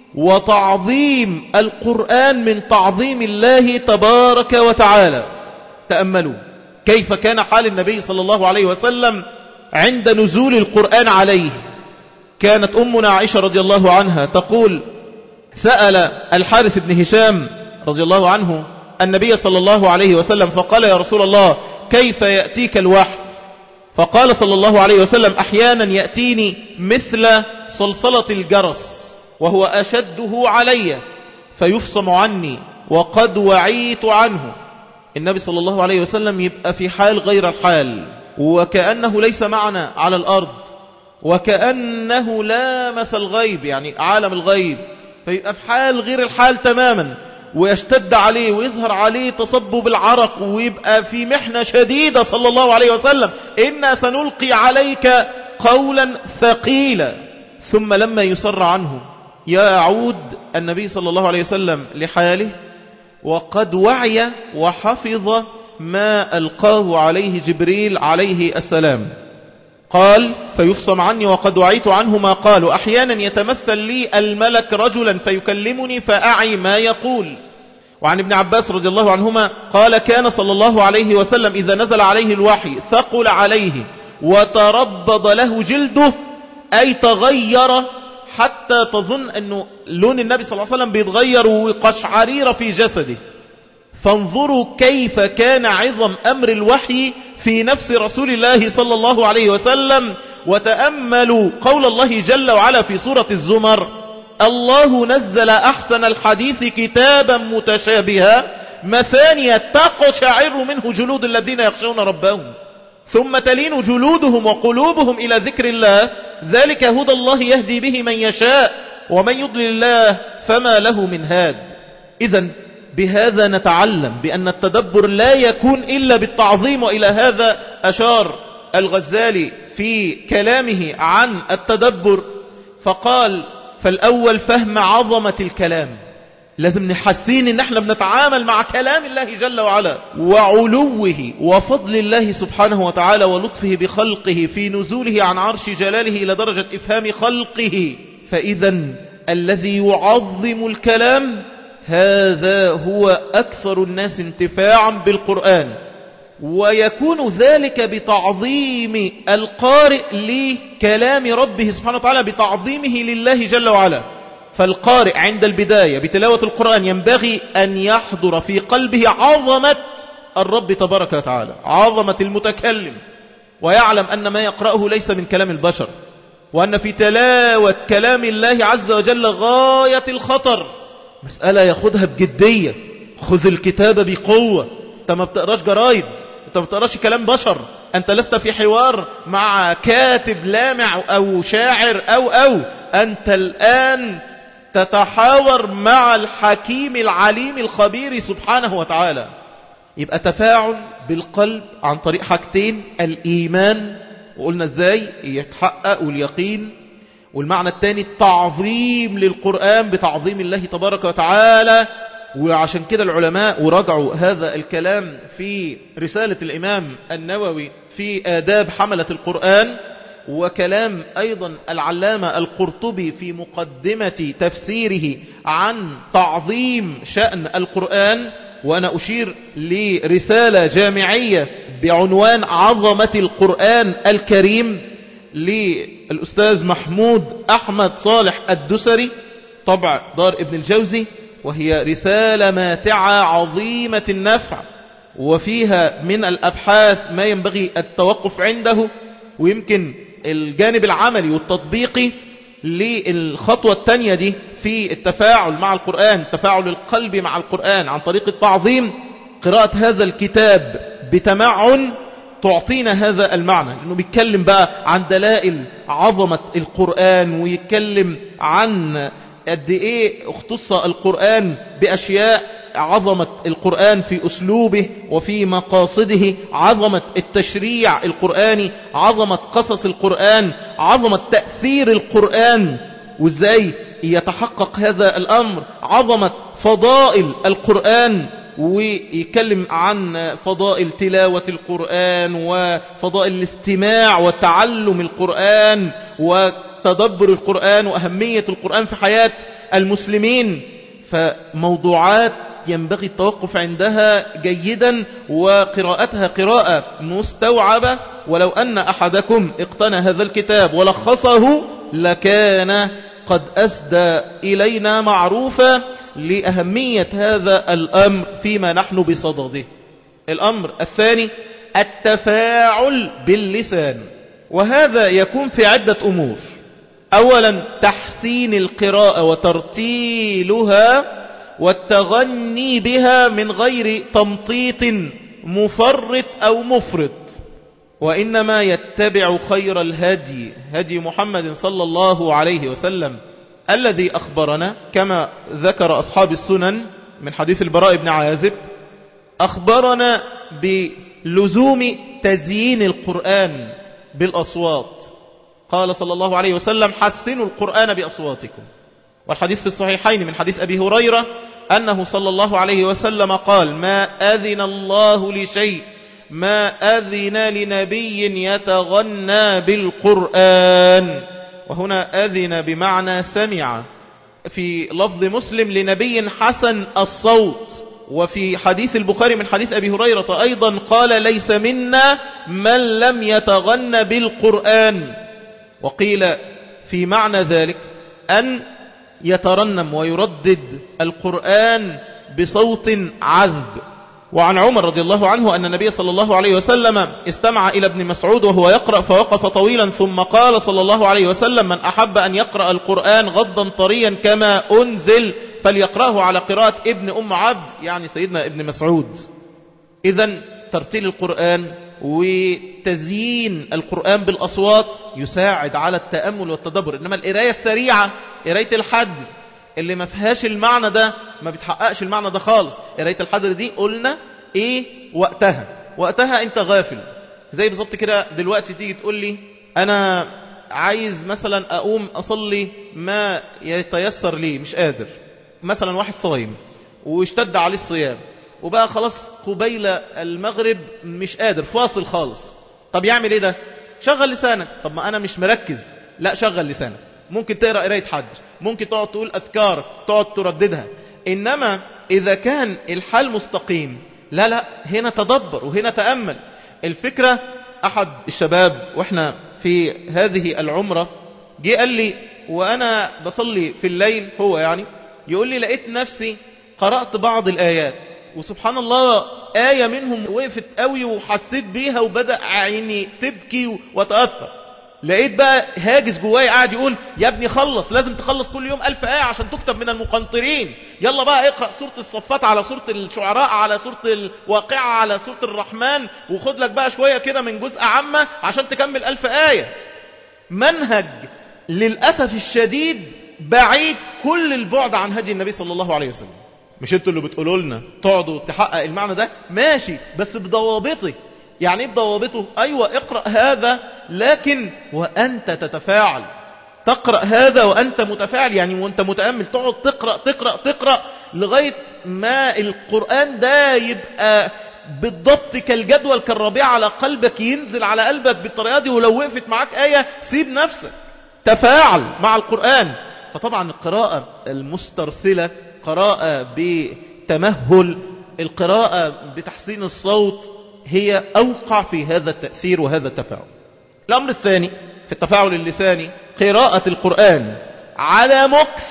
وتعظيم القرآن من تعظيم الله تبارك وتعالى. تأملوا كيف كان حال النبي صلى الله عليه وسلم عند نزول القرآن عليه. كانت أمنا عائشة رضي الله عنها تقول: سأل الحارث بن هشام رضي الله عنه النبي صلى الله عليه وسلم فقال: يا رسول الله كيف يأتيك الوحي؟ فقال صلى الله عليه وسلم: أحيانا يأتيني مثل صلصلة الجرس وهو أشده علي فيفصم عني وقد وعيت عنه. النبي صلى الله عليه وسلم يبقى في حال غير الحال، وكأنه ليس معنا على الأرض، وكأنه لامس الغيب، يعني عالم الغيب، فيبقى في حال غير الحال تماما، ويشتد عليه ويظهر عليه تصبب العرق، ويبقى في محنة شديدة صلى الله عليه وسلم: إنا سنلقي عليك قولا ثقيلا. ثم لما يسر عنه يعود النبي صلى الله عليه وسلم لحاله وقد وعي وحفظ ما ألقاه عليه جبريل عليه السلام. قال: فيفصم عني وقد وعيت عنه ما قال. أحيانا يتمثل لي الملك رجلا فيكلمني فأعي ما يقول. وعن ابن عباس رضي الله عنهما قال: كان صلى الله عليه وسلم إذا نزل عليه الوحي ثقل عليه وتربض له جلده، أي تغير حتى تظن أنه لون النبي صلى الله عليه وسلم بيتغير وقشعرير في جسده. فانظروا كيف كان عظم أمر الوحي في نفس رسول الله صلى الله عليه وسلم. وتأملوا قول الله جل وعلا في سورة الزمر: الله نزل أحسن الحديث كتابا متشابها مثانية تقشعر منه جلود الذين يخشون ربهم ثم تلين جلودهم وقلوبهم إلى ذكر الله، ذلك هدى الله يهدي به من يشاء ومن يضلل الله فما له من هاد. إذن بهذا نتعلم بأن التدبر لا يكون إلا بالتعظيم، وإلى هذا أشار الغزالي في كلامه عن التدبر فقال: فالأول فهم عظمة الكلام، لازم نحسين ان احنا بنتعامل مع كلام الله جل وعلا وعلوه وفضل الله سبحانه وتعالى ولطفه بخلقه في نزوله عن عرش جلاله إلى درجة إفهام خلقه. فإذا الذي يعظم الكلام هذا هو أكثر الناس انتفاعا بالقرآن، ويكون ذلك بتعظيم القارئ لكلام ربه سبحانه وتعالى، بتعظيمه لله جل وعلا. فالقارئ عند البداية بتلاوة القرآن ينبغي أن يحضر في قلبه عظمة الرب تبارك وتعالى، عظمة المتكلم، ويعلم أن ما يقرأه ليس من كلام البشر، وأن في تلاوة كلام الله عز وجل غاية الخطر، مسألة ياخدها بجدية. خذ الكتاب بقوة. انت ما بتقراش جرايد، انت ما بتقراش كلام بشر، انت لست في حوار مع كاتب لامع او شاعر او او انت الآن تتحاور مع الحكيم العليم الخبير سبحانه وتعالى. يبقى تفاعل بالقلب عن طريق حاجتين: الإيمان، وقلنا ازاي يتحقق، واليقين، والمعنى الثاني التعظيم للقرآن بتعظيم الله تبارك وتعالى. وعشان كده العلماء وراجعوا هذا الكلام في رسالة الإمام النووي في آداب حملة القرآن، وكلام أيضا العلامة القرطبي في مقدمة تفسيره عن تعظيم شأن القرآن. وأنا أشير لرسالة جامعية بعنوان عظمة القرآن الكريم للأستاذ محمود أحمد صالح الدسري، طبع دار ابن الجوزي، وهي رسالة ماتعة عظيمة النفع، وفيها من الأبحاث ما ينبغي التوقف عنده. ويمكن الجانب العملي والتطبيقي للخطوة الثانية دي في التفاعل مع القرآن، التفاعل القلبي مع القرآن عن طريق التعظيم، قراءة هذا الكتاب بتمعن تعطينا هذا المعنى، لأنه بيتكلم بقى عن دلائل عظمة القرآن، ويتكلم عن قد ايه اختص القرآن بأشياء، عظمة القرآن في أسلوبه وفي مقاصده، عظمة التشريع القرآني، عظمة قصص القرآن، عظمة تأثير القرآن وازاي يتحقق هذا الأمر، عظمة فضائل القرآن، ويتكلم عن فضائل تلاوة القرآن وفضائل الاستماع وتعلم القرآن وتدبر القرآن وأهمية القرآن في حياة المسلمين. فموضوعات ينبغي التوقف عندها جيدا وقراءتها قراءة مستوعبة. ولو أن أحدكم اقتنى هذا الكتاب ولخصه لكان قد أسدى إلينا معروفا لأهمية هذا الأمر فيما نحن بصدده. الأمر الثاني التفاعل باللسان، وهذا يكون في عدة أمور. أولا تحسين القراءة وترتيلها والتغني بها من غير تمطيط مفرط أو مفرط، وإنما يتبع خير الهدي هدي محمد صلى الله عليه وسلم الذي أخبرنا كما ذكر أصحاب السنن من حديث البراء بن عازب، أخبرنا بلزوم تزيين القرآن بالأصوات. قال صلى الله عليه وسلم حسنوا القرآن بأصواتكم. والحديث في الصحيحين من حديث أبي هريرة أنه صلى الله عليه وسلم قال ما أذن الله لشيء ما أذن لنبي يتغنى بالقرآن، وهنا أذن بمعنى سمع. في لفظ مسلم لنبي حسن الصوت. وفي حديث البخاري من حديث أبي هريرة أيضا قال ليس منا من لم يتغنى بالقرآن. وقيل في معنى ذلك أن يترنم ويردد القرآن بصوت عذب. وعن عمر رضي الله عنه أن النبي صلى الله عليه وسلم استمع إلى ابن مسعود وهو يقرأ فوقف طويلا ثم قال صلى الله عليه وسلم من أحب أن يقرأ القرآن غضا طريا كما أنزل فليقرأه على قراءة ابن أم عبد، يعني سيدنا ابن مسعود. إذن ترتيل القرآن وتزيين القرآن بالأصوات يساعد على التأمل والتدبر. إنما القراية السريعة، قراية الحدر اللي ما فيهاش المعنى ده، ما بتحققش المعنى ده خالص. قراية الحدر دي قلنا ايه وقتها؟ وقتها انت غافل. زي بالظبط كده دلوقتي تيجي تقول لي انا عايز مثلا اقوم اصلي ما يتيسر لي، مش قادر. مثلا واحد صايم واشتد عليه الصيام وبقى خلاص قبيل المغرب مش قادر، فاصل خالص. طب يعمل ايه ده؟ شغل لسانك. طب ما انا مش مركز. لا، شغل لسانك. ممكن تقرأ قراية حدر، ممكن تقعد تقول أذكار تقعد ترددها. إنما إذا كان الحال مستقيم، لا لا هنا تدبر وهنا تأمل. الفكرة أحد الشباب وإحنا في هذه العمرة جه قال لي وأنا بصلي في الليل، هو يعني يقول لي لقيت نفسي قرأت بعض الآيات وسبحان الله آية منهم وقفت قوي وحسيت بيها وبدأ عيني تبكي وتأثر. لقيت بقى هاجس جواي قاعد يقول يا ابني خلص، لازم تخلص كل يوم ألف آية عشان تكتب من المقنطرين. يلا بقى اقرأ سورة الصفات على سورة الشعراء على سورة الواقعة على سورة الرحمن، وخد لك بقى شوية كده من جزء عامة عشان تكمل ألف آية. منهج للأسف الشديد بعيد كل البعد عن هدي النبي صلى الله عليه وسلم. مش انتوا اللي بتقولوا لنا تقعدوا تحقق المعنى ده؟ ماشي، بس بضوابطه. يعني ايه بضوابطه؟ ايوه اقرأ هذا لكن وانت تتفاعل. تقرأ هذا وانت متفاعل، يعني وانت متأمل تقعد تقرأ تقرأ تقرأ لغاية ما القرآن ده يبقى بالضبط كالجدول كالربيع على قلبك، ينزل على قلبك بالطريقة دي. ولو وقفت معاك آية سيب نفسك، تفاعل مع القرآن. فطبعا القراءة المسترسلة، قراءة بتمهل، القراءة بتحسين الصوت هي أوقع في هذا التأثير وهذا التفاعل. الأمر الثاني في التفاعل اللساني قراءة القرآن على مكث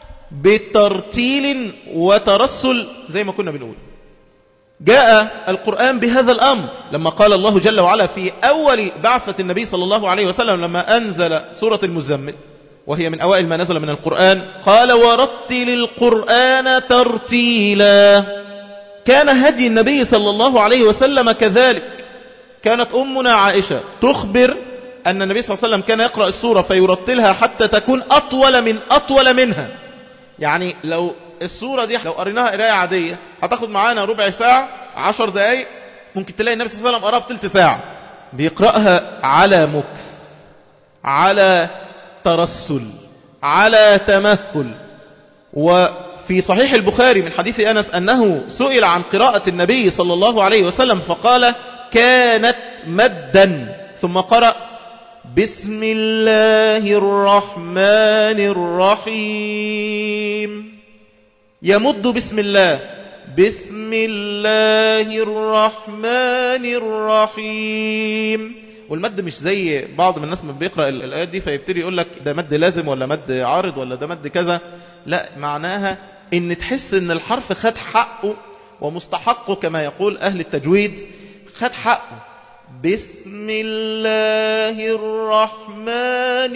بترتيل وترسل زي ما كنا بنقول. جاء القرآن بهذا الأمر لما قال الله جل وعلا في أول بعثة النبي صلى الله عليه وسلم لما أنزل سورة المزمل، وهي من أوائل ما نزل من القرآن، قال ورتل القرآن ترتيلا. كان هدي النبي صلى الله عليه وسلم كذلك. كانت أمنا عائشة تخبر أن النبي صلى الله عليه وسلم كان يقرأ السورة فيرتلها حتى تكون أطول من أطول منها. يعني لو السورة دي لو قريناها قراية عادية هتاخد معانا ربع ساعة عشر دقايق، ممكن تلاقي النبي صلى الله عليه وسلم قراها في تلت ساعة. بيقرأها على مكث، على ترسل، على تمهل. وفي صحيح البخاري من حديث أنس أنه سئل عن قراءة النبي صلى الله عليه وسلم فقال كانت مدا، ثم قرأ بسم الله الرحمن الرحيم. يمد بسم الله، بسم الله الرحمن الرحيم. والمد مش زي بعض من الناس من بيقرأ الآيات دي فيبتدي يقول لك ده مد لازم ولا مد عارض ولا ده مد كذا. لا، معناها ان تحس ان الحرف خد حقه ومستحقه كما يقول أهل التجويد، خد حقه. بسم الله الرحمن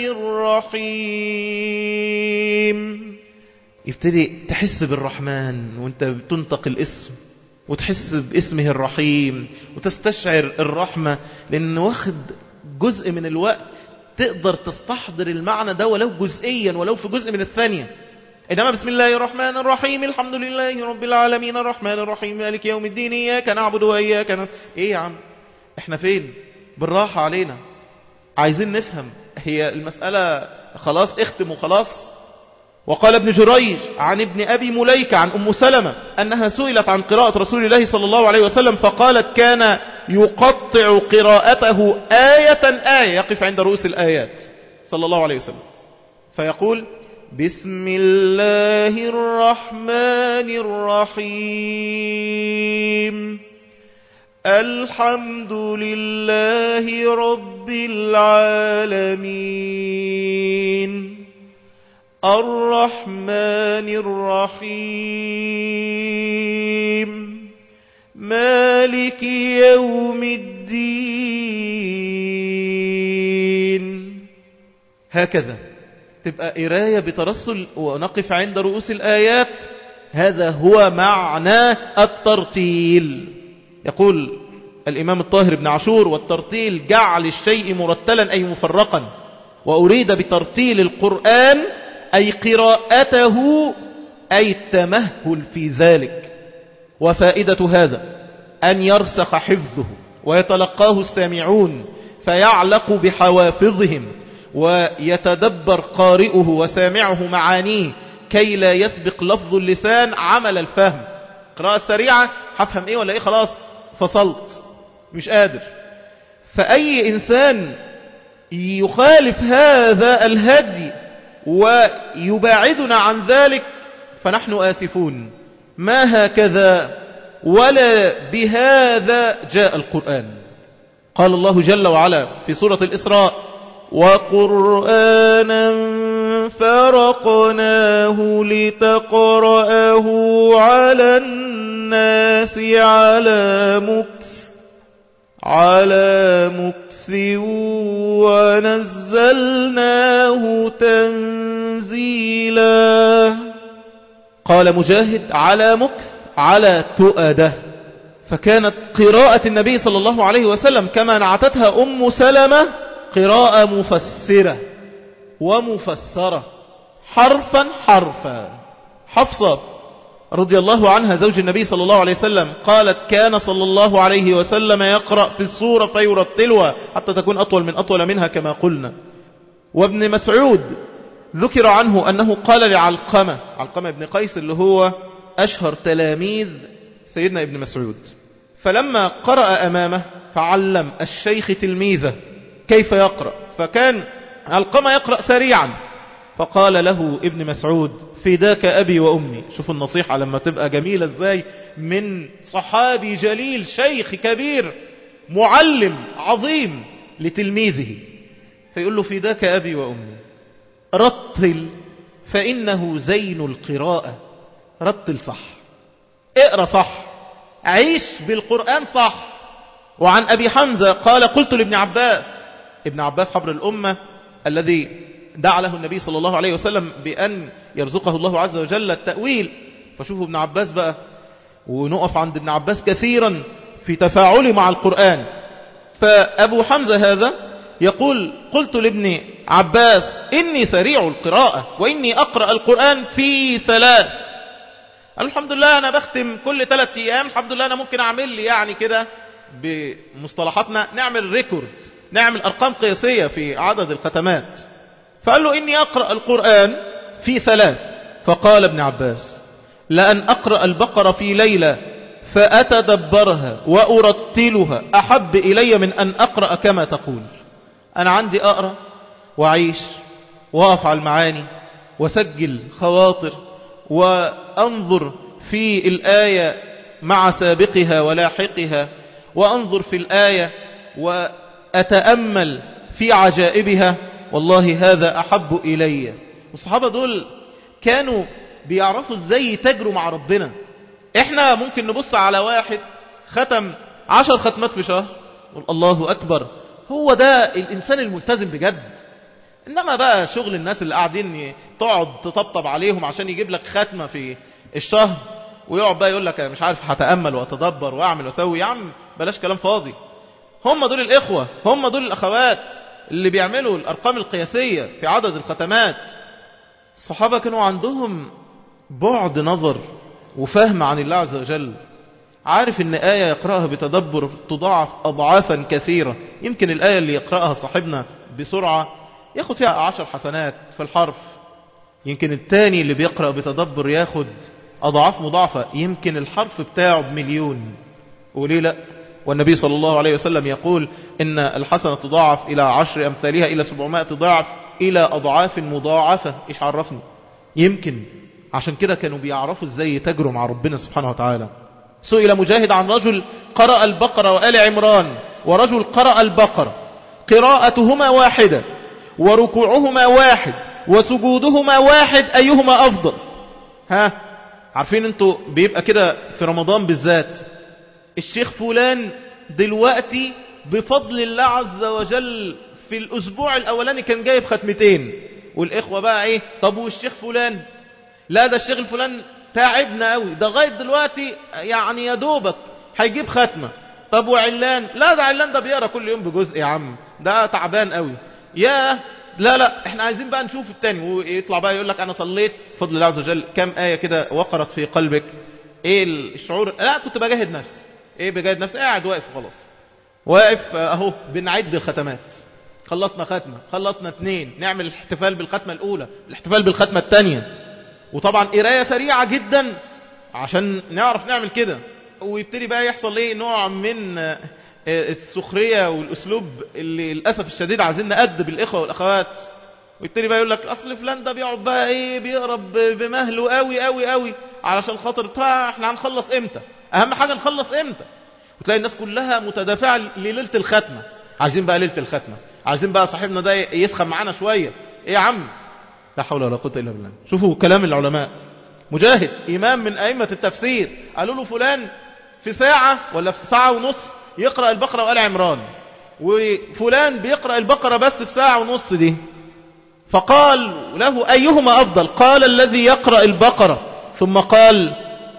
الرحيم. يبتدي تحس بالرحمن وانت بتنطق الاسم، وتحس باسمه الرحيم، وتستشعر الرحمة، لأن واخد جزء من الوقت تقدر تستحضر المعنى ده ولو جزئيا، ولو في جزء من الثانية. إنما بسم الله الرحمن الرحيم الحمد لله رب العالمين الرحمن الرحيم مالك يوم الدين إياك نعبد وإياك نستعين. إيه يا عم إحنا فين؟ بالراحة علينا، عايزين نفهم. هي المسألة خلاص اختم وخلاص. وقال ابن جريج عن ابن أبي مليكة عن أم سلمة أنها سئلت عن قراءة رسول الله صلى الله عليه وسلم فقالت كان يقطع قراءته آية آية، يقف عند رؤوس الآيات صلى الله عليه وسلم فيقول بسم الله الرحمن الرحيم الحمد لله رب العالمين الرحمن الرحيم مالك يوم الدين. هكذا تبقى قراية بترسل ونقف عند رؤوس الآيات. هذا هو معنى الترتيل. يقول الإمام الطاهر بن عاشور والترتيل جعل الشيء مرتلا أي مفرقا، وأريد بترتيل القرآن أي قراءته أي التمهل في ذلك. وفائدة هذا أن يرسخ حفظه ويتلقاه السامعون فيعلق بحوافظهم ويتدبر قارئه وسامعه معانيه كي لا يسبق لفظ اللسان عمل الفهم. قراءة سريعة هفهم ايه ولا ايه خلاص فصلت مش قادر. فأي إنسان يخالف هذا الهدي ويباعدنا عن ذلك فنحن آسفون. ما هكذا ولا بهذا جاء القرآن. قال الله جل وعلا في سورة الإسراء وقرآنا فرقناه لتقرأه على الناس على مكث على مكث ونزلناه تنزيلا. قال مجاهد على مكث على تؤده. فكانت قراءة النبي صلى الله عليه وسلم كما نعتتها أم سلمة قراءة مفسرة ومفسرة حرفا حرفا. حفصة رضي الله عنها زوج النبي صلى الله عليه وسلم قالت كان صلى الله عليه وسلم يقرأ في السورة فيرتلها حتى تكون أطول من أطول منها كما قلنا. وابن مسعود ذكر عنه أنه قال لعلقمة، علقمة ابن قيس اللي هو أشهر تلاميذ سيدنا ابن مسعود، فلما قرأ أمامه فعلم الشيخ تلميذه كيف يقرأ، فكان علقمة يقرأ سريعا فقال له ابن مسعود فداك أبي وأمي. شوفوا النصيحة لما تبقى جميلة ازاي من صحابي جليل شيخ كبير معلم عظيم لتلميذه، فيقول له فداك أبي وأمي رتل فإنه زين القراءة. رتل صح، اقرأ صح، عيش بالقرآن صح. وعن أبي حمزة قال قلت لابن عباس، ابن عباس حبر الأمة الذي دعا له النبي صلى الله عليه وسلم بأن يرزقه الله عز وجل التأويل. فشوفوا ابن عباس بقى، ونقف عند ابن عباس كثيرا في تفاعله مع القرآن. فأبو حمزة هذا يقول قلت لابن عباس إني سريع القراءة وإني أقرأ القرآن في ثلاث. قال الحمد لله أنا بختم كل ثلاث أيام، الحمد لله أنا ممكن أعمل لي يعني كده بمصطلحاتنا نعمل ريكورد، نعمل أرقام قياسية في عدد الختمات. فقال له إني أقرأ القرآن في ثلاث. فقال ابن عباس لأن أقرأ البقرة في ليلة فأتدبرها وأرتلها أحب إلي من أن أقرأ كما تقول. أنا عندي أقرأ وأعيش وأفعل معاني وسجل خواطر وأنظر في الآية مع سابقها ولاحقها، وأنظر في الآية وأتأمل في عجائبها، والله هذا أحب إلي. والصحابة دول كانوا بيعرفوا ازاي يتاجروا مع ربنا. احنا ممكن نبص على واحد ختم عشر ختمات في شهر نقول الله أكبر، هو ده الإنسان الملتزم بجد. إنما بقى شغل الناس اللي قاعدين تقعد تطبطب عليهم عشان يجيب لك ختمة في الشهر ويقعد بقى يقول لك مش عارف هتأمل وأتدبر وأعمل وأسوي. يا عم بلاش كلام فاضي. هم دول الإخوة، هم دول الأخوات اللي بيعملوا الأرقام القياسية في عدد الختمات. الصحابة كانوا عندهم بعد نظر وفهم عن الله عز وجل. عارف ان آية يقرأها بتدبر تضاعف أضعافا كثيرة. يمكن الآية اللي يقرأها صاحبنا بسرعة ياخد فيها عشر حسنات في الحرف، يمكن التاني اللي بيقرأ بتدبر ياخد أضعاف مضاعفة، يمكن الحرف بتاعه بمليون. وليه لا؟ والنبي صلى الله عليه وسلم يقول إن الحسنة تضاعف إلى عشر أمثالها إلى سبعمائة ضعف إلى أضعاف مضاعفة. إيش عرفني؟ يمكن عشان كده كانوا بيعرفوا ازاي يتاجروا مع ربنا سبحانه وتعالى. سئل مجاهد عن رجل قرأ البقرة وآل عمران ورجل قرأ البقرة قراءتهما واحدة وركوعهما واحد وسجودهما واحد، أيهما أفضل؟ ها عارفين انتوا بيبقى كده في رمضان بالذات الشيخ فلان دلوقتي بفضل الله عز وجل في الأسبوع الأولاني كان جايب ختمتين، والإخوة بقى ايه؟ طب والشيخ فلان؟ لا ده الشيخ الفلان تعبنا قوي، ده لغايه دلوقتي يعني يا دوبك هيجيب ختمه. طب وعلان؟ لا ده علان ده بيقرا كل يوم بجزء يا عم، ده تعبان قوي. يا لا لا احنا عايزين بقى نشوف التاني. ويطلع بقى يقول لك انا صليت بفضل الله عز وجل كم آية كده وقرت في قلبك. ايه الشعور؟ لا كنت بجاهد نفسي. ايه بجاهد نفسي؟ قاعد واقف وخلاص، واقف اهو بنعد الختمات. خلصنا ختمه، خلصنا اتنين، نعمل الاحتفال بالختمه الاولى، الاحتفال بالختمه الثانيه. وطبعا قرايه سريعه جدا عشان نعرف نعمل كده. ويبتدي بقى يحصل ايه؟ نوع من السخريه والاسلوب اللي للاسف الشديد عايزين نأدب الاخوه والاخوات. ويبتدي بقى يقول لك اصل فلان ده بيقعد بقى ايه بيقرا بمهله قوي قوي قوي علشان خاطر احنا هنخلص امتى؟ اهم حاجه نخلص امتى؟ وتلاقي الناس كلها متدافعه لليله الختمه. عايزين بقى ليله الختمه، عايزين بقى صاحبنا ده يسخن معانا شويه. ايه يا عم؟ لا حول ولا قوه الا بالله. شوفوا كلام العلماء. مجاهد إمام من أئمة التفسير قالوا له فلان في ساعة ولا في ساعة ونص يقرأ البقرة وآل عمران، وفلان بيقرأ البقرة بس في ساعة ونص دي. فقال له أيهما أفضل؟ قال الذي يقرأ البقرة. ثم قال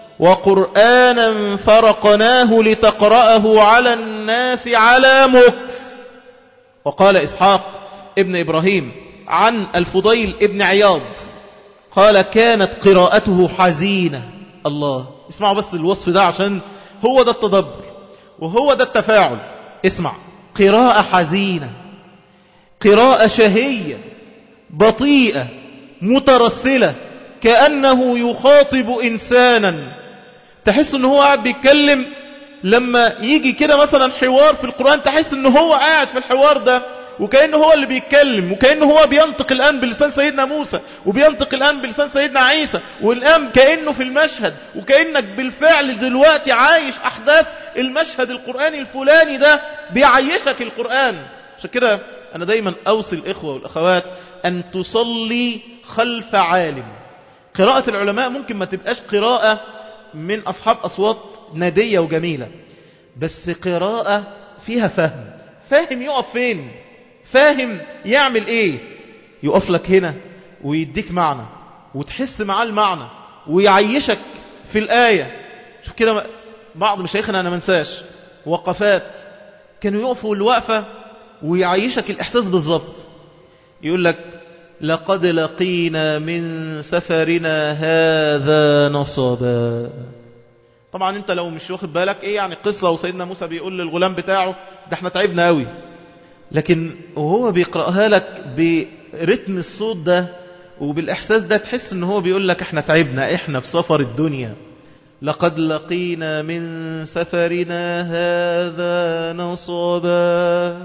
وقرآنا فرقناه لتقرأه على الناس على مكث. وقال إسحاق ابن إبراهيم عن الفضيل ابن عياض قال كانت قراءته حزينة. الله، اسمعوا بس الوصف ده عشان هو ده التدبر وهو ده التفاعل. اسمع، قراءة حزينة، قراءة شهية بطيئة مترسلة، كأنه يخاطب إنسانا. تحس انه هو قاعد بيتكلم. لما يجي كده مثلا حوار في القرآن تحس انه هو قاعد في الحوار ده وكأنه هو اللي بيتكلم، وكأنه هو بينطق الآن بلسان سيدنا موسى وبينطق الآن بلسان سيدنا عيسى، والآن كأنه في المشهد، وكأنك بالفعل دلوقتي عايش أحداث المشهد القرآني الفلاني ده، بيعيشك القرآن. عشان كده أنا دايما أوصي الإخوة والأخوات أن تصلي خلف عالم. قراءة العلماء ممكن ما تبقاش قراءة من أصحاب أصوات نادية وجميلة، بس قراءة فيها فهم، فاهم يقف فين، فاهم يعمل ايه. يقف لك هنا ويديك معنى وتحس معاه المعنى ويعيشك في الآية. شوف كده بعض مشايخنا أنا منساش وقفات كانوا يقفوا الوقفة ويعيشك الإحساس بالظبط. يقول لك لقد لقينا من سفرنا هذا نصبا. طبعا انت لو مش واخد بالك ايه يعني قصة وسيدنا موسى بيقول للغلام بتاعه ده احنا تعبنا قوي، لكن وهو بيقرأها لك برتم الصوت ده وبالإحساس ده تحس ان هو بيقول لك احنا تعبنا، احنا في سفر الدنيا. لقد لقينا من سفرنا هذا نصبا.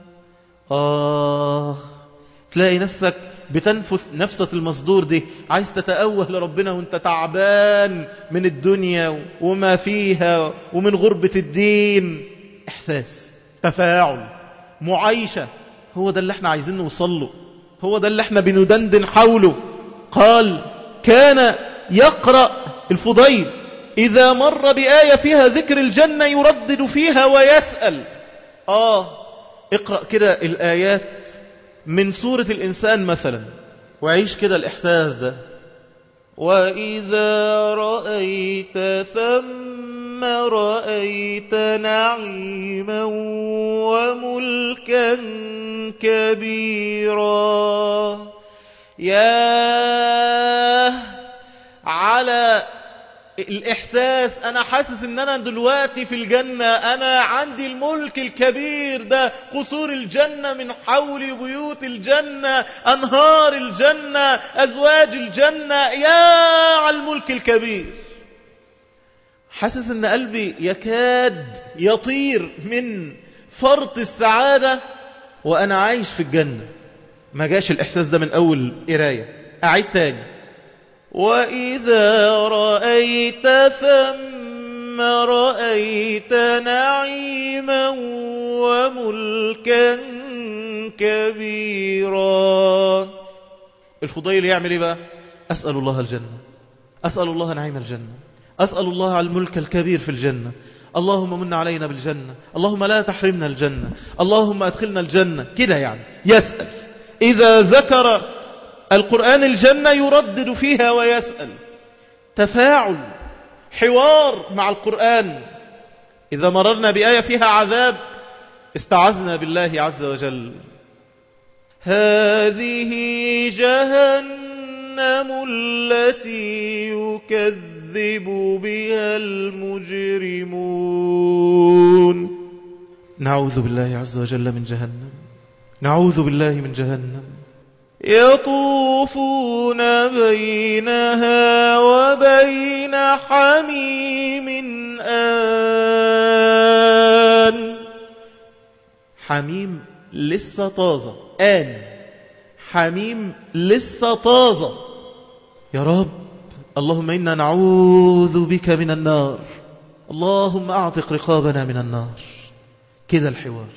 آه تلاقي نفسك بتنفث نفسة المصدور دي، عايز تتأوه لربنا وانت تعبان من الدنيا وما فيها ومن غربة الدين. إحساس، تفاعل، معايشة، هو ده اللي احنا عايزين نوصل له، هو ده اللي احنا بندندن حوله. قال كان يقرأ الفضيل إذا مر بآية فيها ذكر الجنة يردد فيها ويسأل. آه اقرأ كده الآيات من سورة الإنسان مثلا وعيش كده الإحساس ده. وإذا رأيت ثم رأيت نعيما وملكا كبيرا. يا على الإحساس، أنا حاسس أن أنا دلوقتي في الجنة، أنا عندي الملك الكبير ده، قصور الجنة من حولي، بيوت الجنة، أنهار الجنة، أزواج الجنة، يا على الملك الكبير. حاسس أن قلبي يكاد يطير من فرط السعادة وأنا عايش في الجنة. ما جاش الإحساس ده من أول قراية. أعيد تاني. وإذا رأيت ثم رأيت نعيما وملكا كبيرا. الفضيل يعمل ايه بقى؟ أسأل الله الجنة، أسأل الله نعيم الجنة، أسأل الله على الملك الكبير في الجنة. اللهم من علينا بالجنة، اللهم لا تحرمنا الجنة، اللهم أدخلنا الجنة. كده يعني يسأل. إذا ذكر القرآن الجنة يردد فيها ويسأل. تفاعل، حوار مع القرآن. إذا مررنا بآية فيها عذاب استعذنا بالله عز وجل. هذه جهنم التي يكذب بها المجرمون. نعوذ بالله عز وجل من جهنم، نعوذ بالله من جهنم. يطوفون بينها وبين حميم آن. حميم لسه طازة، آن حميم لسه طازة. يا رب اللهم إنا نعوذ بك من النار، اللهم أعتق رقابنا من النار. كده الحوار.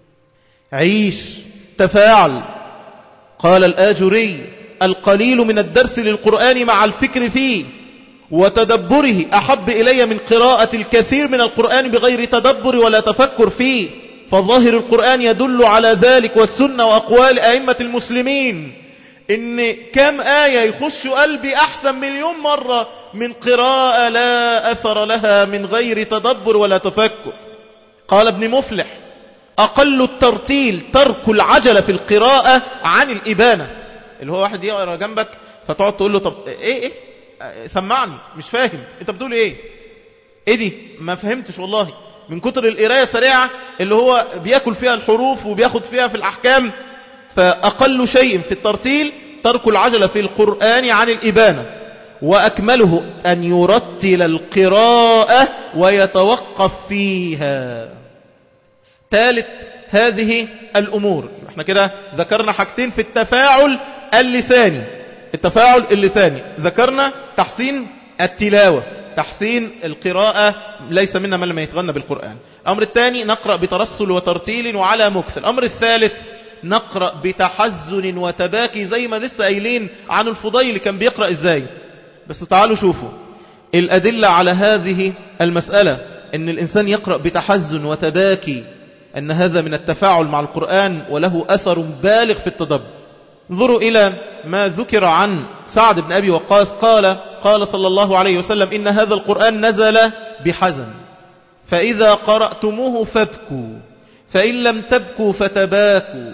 عيش، تفاعل. قال الآجري القليل من الدرس للقرآن مع الفكر فيه وتدبره أحب إلي من قراءة الكثير من القرآن بغير تدبر ولا تفكر فيه، فظاهر القرآن يدل على ذلك، والسنة وأقوال أئمة المسلمين. إن كم آية يخش قلبي أحسن مليون مرة من قراءة لا أثر لها من غير تدبر ولا تفكر. قال ابن مفلح أقل الترتيل ترك العجلة في القراءة عن الإبانة. اللي هو واحد يقرأ جنبك فتقعد تقول له طب إيه إيه سمعني مش فاهم أنت بتقول إيه إيه دي ما فهمتش والله، من كتر القراية سريعة اللي هو بيأكل فيها الحروف وبياخد فيها في الأحكام. فأقل شيء في الترتيل ترك العجلة في القرآن عن الإبانة، وأكمله أن يرتل القراءة ويتوقف فيها. ثالث هذه الأمور. احنا كده ذكرنا حاجتين في التفاعل اللساني. التفاعل اللساني ذكرنا تحسين التلاوة، تحسين القراءة، ليس منا من لم يتغنى بالقرآن. الأمر الثاني نقرأ بترسل وترتيل وعلى مكث. الأمر الثالث نقرأ بتحزن وتباكي، زي ما لسه قايلين عن الفضيل كان بيقرأ ازاي. بس تعالوا شوفوا الأدلة على هذه المسألة، ان الإنسان يقرأ بتحزن وتباكي، أن هذا من التفاعل مع القرآن وله أثر بالغ في التدبر. انظروا إلى ما ذكر عن سعد بن أبي وقاص قال قال صلى الله عليه وسلم إن هذا القرآن نزل بحزن، فإذا قرأتموه فابكوا، فإن لم تبكوا فتباكوا،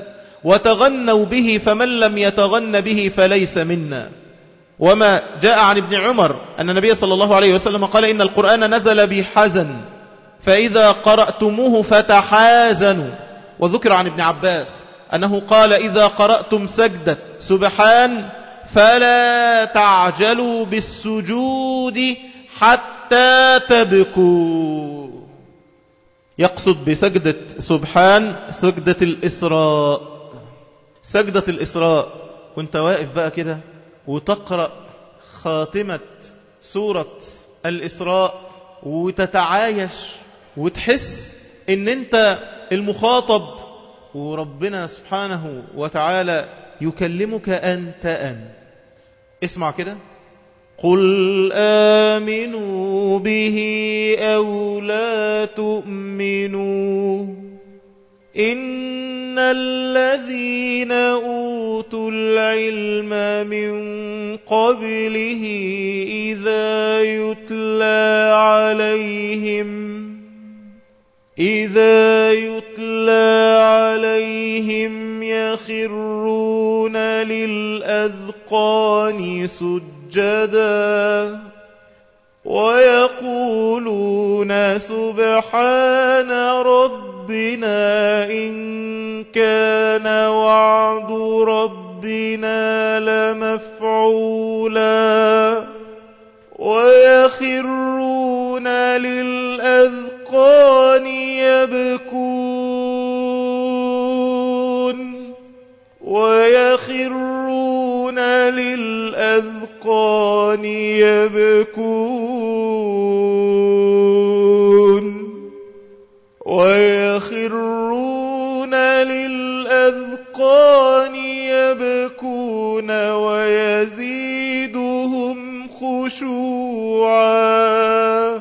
وتغنوا به فمن لم يتغن به فليس منا. وما جاء عن ابن عمر أن النبي صلى الله عليه وسلم قال إن القرآن نزل بحزن فإذا قرأتموه فتحازنوا. وذكر عن ابن عباس أنه قال إذا قرأتم سجدة سبحان فلا تعجلوا بالسجود حتى تبكوا. يقصد بسجدة سبحان سجدة الإسراء. سجدة الإسراء وانت واقف بقى كده وتقرأ خاتمة سورة الإسراء وتتعايش وتحس ان انت المخاطب وربنا سبحانه وتعالى يكلمك أنت أنت. اسمع كده. قل آمنوا به أو لا تؤمنوا إن الذين أوتوا العلم من قبله إذا يتلى عليهم إذا يتلى عليهم يخرون للأذقان سجدا ويقولون سبحان ربنا إن كان وعد ربنا لمفعولا ويخرون للأذقان يبكون ويخرون للأذقان يبكون ويخرون للأذقان يبكون ويزيدهم خشوعا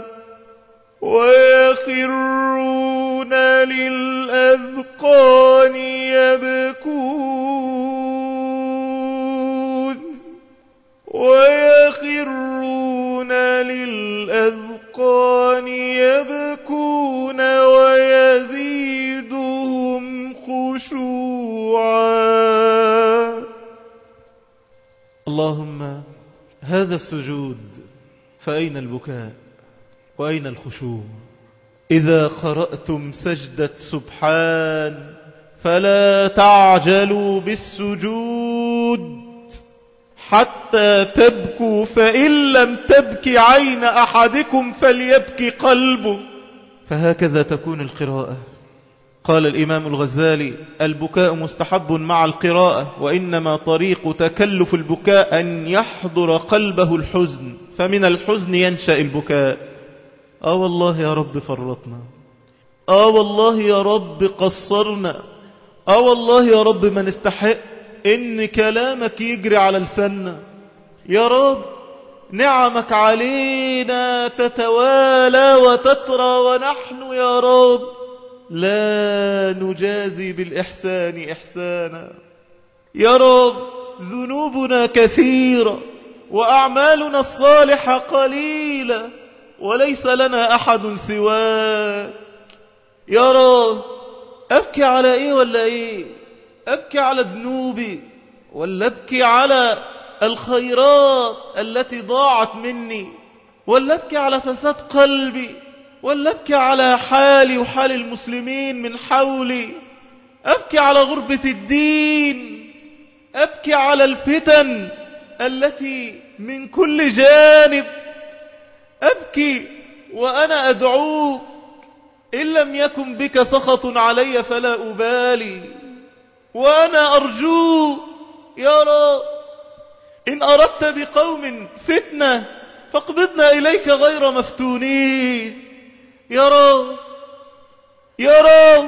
ويخرون للأذقان يبكون ويخرون للأذقان يبكون ويزيدهم خشوعا. اللهم هذا السجود فأين البكاء وأين الخشوع؟ إذا قرأتم سجدة سبحان فلا تعجلوا بالسجود حتى تبكوا فإن لم تبكي عين أحدكم فليبكي قلبه. فهكذا تكون القراءة. قال الإمام الغزالي البكاء مستحب مع القراءة وإنما طريق تكلف البكاء أن يحضر قلبه الحزن فمن الحزن ينشأ البكاء. آه والله يا رب فرطنا، آه والله يا رب قصرنا، آه والله يا رب ما نستحق إن كلامك يجري على لساننا. يا رب نعمك علينا تتوالى وتترى ونحن يا رب لا نجازي بالإحسان إحسانا. يا رب ذنوبنا كثيرة وأعمالنا الصالحة قليلة وليس لنا أحد سواك. يا رب أبكي على إيه ولا إيه؟ أبكي على ذنوبي ولا أبكي على الخيرات التي ضاعت مني ولا أبكي على فساد قلبي ولا أبكي على حالي وحال المسلمين من حولي؟ أبكي على غربة الدين، أبكي على الفتن التي من كل جانب، أبكي وأنا أدعوك إن لم يكن بك سخط علي فلا أبالي وأنا أرجوك يا رب إن أردت بقوم فتنة فاقبضنا إليك غير مفتونين. يا رب يا رب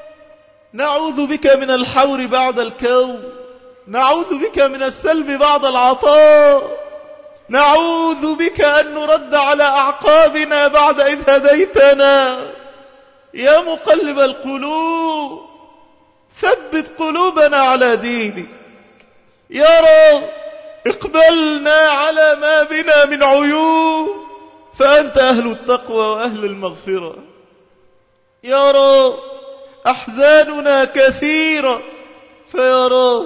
نعوذ بك من الحور بعد الكون، نعوذ بك من السلب بعد العطاء، نعوذ بك أن نرد على أعقابنا بعد إذ هديتنا. يا مقلب القلوب ثبت قلوبنا على دينك. يا رب اقبلنا على ما بنا من عيوب فأنت أهل التقوى وأهل المغفرة. يا رب أحزاننا كثيرة فيا رب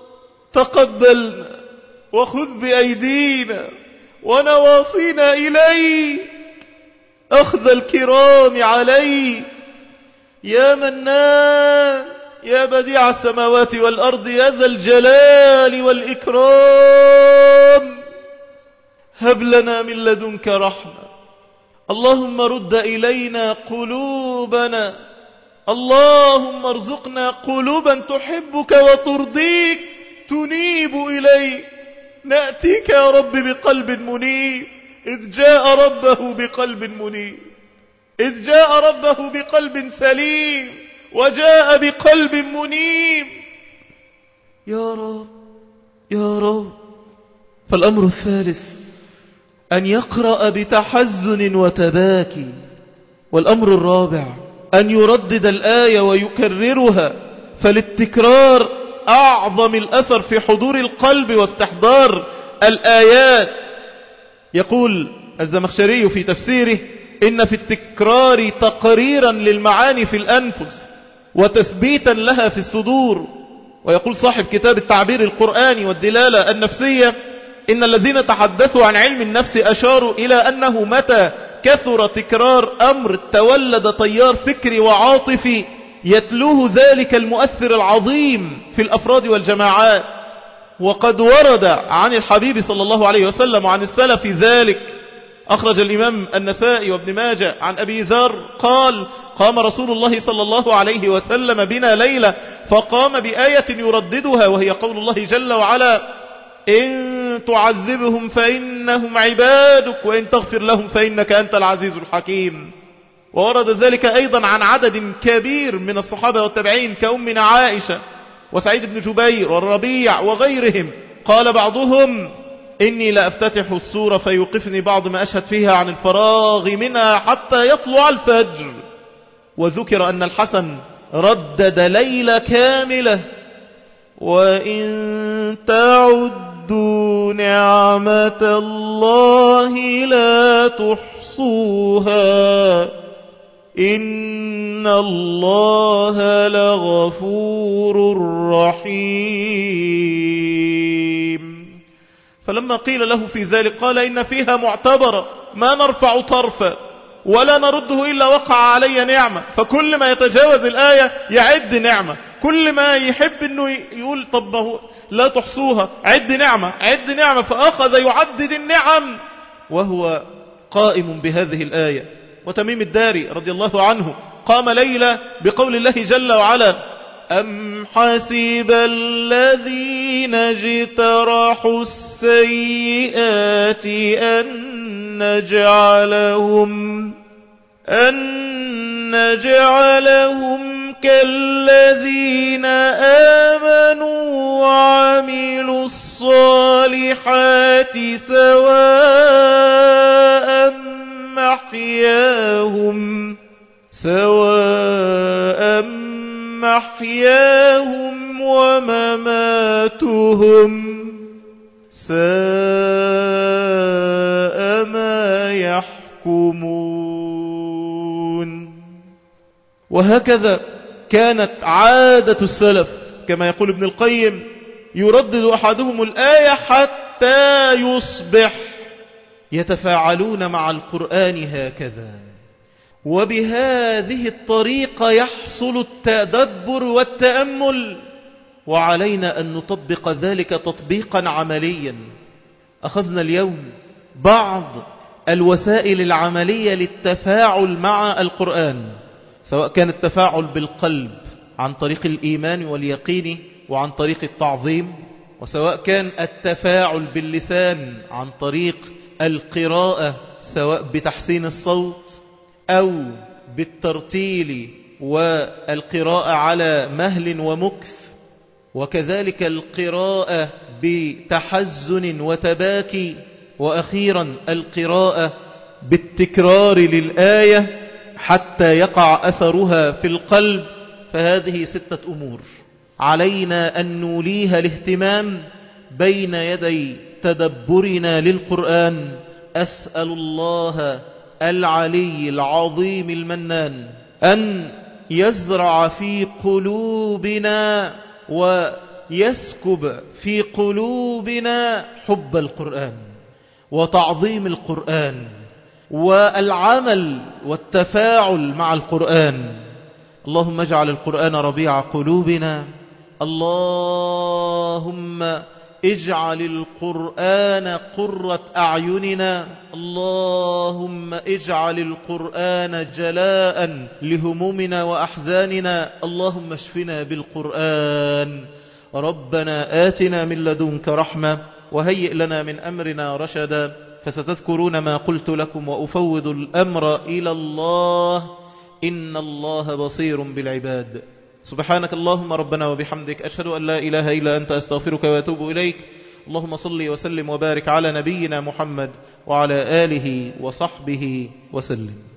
تقبلنا وخذ بأيدينا ونواصينا إليك أخذ الكرام عليك يا منان يا بديع السماوات والأرض يا ذا الجلال والإكرام. هب لنا من لدنك رحمة. اللهم رد إلينا قلوبنا. اللهم ارزقنا قلوبا تحبك وترضيك تنيب إليك. نأتيك يا رب بقلب منيب إذ جاء ربه بقلب منيب، إذ جاء ربه بقلب سليم وجاء بقلب منيب. يا رب يا رب. فالأمر الثالث أن يقرأ بتحزن وتباكي. والأمر الرابع أن يردد الآية ويكررها، فالتكرار أعظم الأثر في حضور القلب واستحضار الآيات. يقول الزمخشري في تفسيره: إن في التكرار تقريرا للمعاني في الأنفس وتثبيتا لها في الصدور. ويقول صاحب كتاب التعبير القرآني والدلالة النفسية: إن الذين تحدثوا عن علم النفس أشاروا إلى أنه متى كثر تكرار أمر تولد تيار فكري وعاطفي يتلوه ذلك المؤثر العظيم في الأفراد والجماعات. وقد ورد عن الحبيب صلى الله عليه وسلم وعن السلف ذلك. أخرج الإمام النسائي وابن ماجه عن أبي ذر قال: قام رسول الله صلى الله عليه وسلم بنا ليلة فقام بآية يرددها، وهي قول الله جل وعلا: إن تعذبهم فإنهم عبادك وإن تغفر لهم فإنك أنت العزيز الحكيم. وورد ذلك أيضا عن عدد كبير من الصحابة والتابعين كأمنا عائشة وسعيد بن جبير والربيع وغيرهم. قال بعضهم: إني لأفتتح السورة فيوقفني بعض ما أشهد فيها عن الفراغ منها حتى يطلع الفجر. وذكر أن الحسن ردد ليلة كاملة: وإن تعدوا نعمة الله لا تحصوها إن الله لغفور رحيم. فلما قيل له في ذلك قال: إن فيها معتبرة ما نرفع طرفا ولا نرده إلا وقع علي نعمة. فكل ما يتجاوز الآية يعد نعمة، كل ما يحب أنه يقول طب لا تحصوها عد نعمة عد نعمة، فأخذ يعدد النعم وهو قائم بهذه الآية. وتميم الداري رضي الله عنه قام ليلة بقول الله جل وعلا: أم حسب الذين اجترحوا السيئات أن نجعلهم أن نجعلهم كالذين آمنوا وعملوا الصالحات سواء محياهم سواء محياهم ومماتهم ساء ما يحكمون. وهكذا كانت عادة السلف كما يقول ابن القيم: يردد أحدهم الآية حتى يصبح. يتفاعلون مع القرآن هكذا، وبهذه الطريقة يحصل التدبر والتأمل، وعلينا أن نطبق ذلك تطبيقا عمليا. أخذنا اليوم بعض الوسائل العملية للتفاعل مع القرآن، سواء كان التفاعل بالقلب عن طريق الإيمان واليقين وعن طريق التعظيم، وسواء كان التفاعل باللسان عن طريق القراءة سواء بتحسين الصوت أو بالترتيل والقراءة على مهل ومكث، وكذلك القراءة بتحزن وتباكي، وأخيرا القراءة بالتكرار للآية حتى يقع أثرها في القلب. فهذه ستة أمور علينا أن نوليها الاهتمام بين يدي تدبرنا للقرآن. أسأل الله العلي العظيم المنان أن يزرع في قلوبنا ويسكب في قلوبنا حب القرآن وتعظيم القرآن والعمل والتفاعل مع القرآن. اللهم اجعل القرآن ربيع قلوبنا. اللهم اجعل القرآن قرة أعيننا. اللهم اجعل القرآن جلاء لهمومنا وأحزاننا. اللهم اشفنا بالقرآن. ربنا آتنا من لدنك رحمة وهيئ لنا من أمرنا رشدا. فستذكرون ما قلت لكم وأفوض الأمر إلى الله إن الله بصير بالعباد. سبحانك اللهم ربنا وبحمدك أشهد أن لا إله إلا أنت أستغفرك وأتوب إليك. اللهم صل وسلم وبارك على نبينا محمد وعلى آله وصحبه وسلم.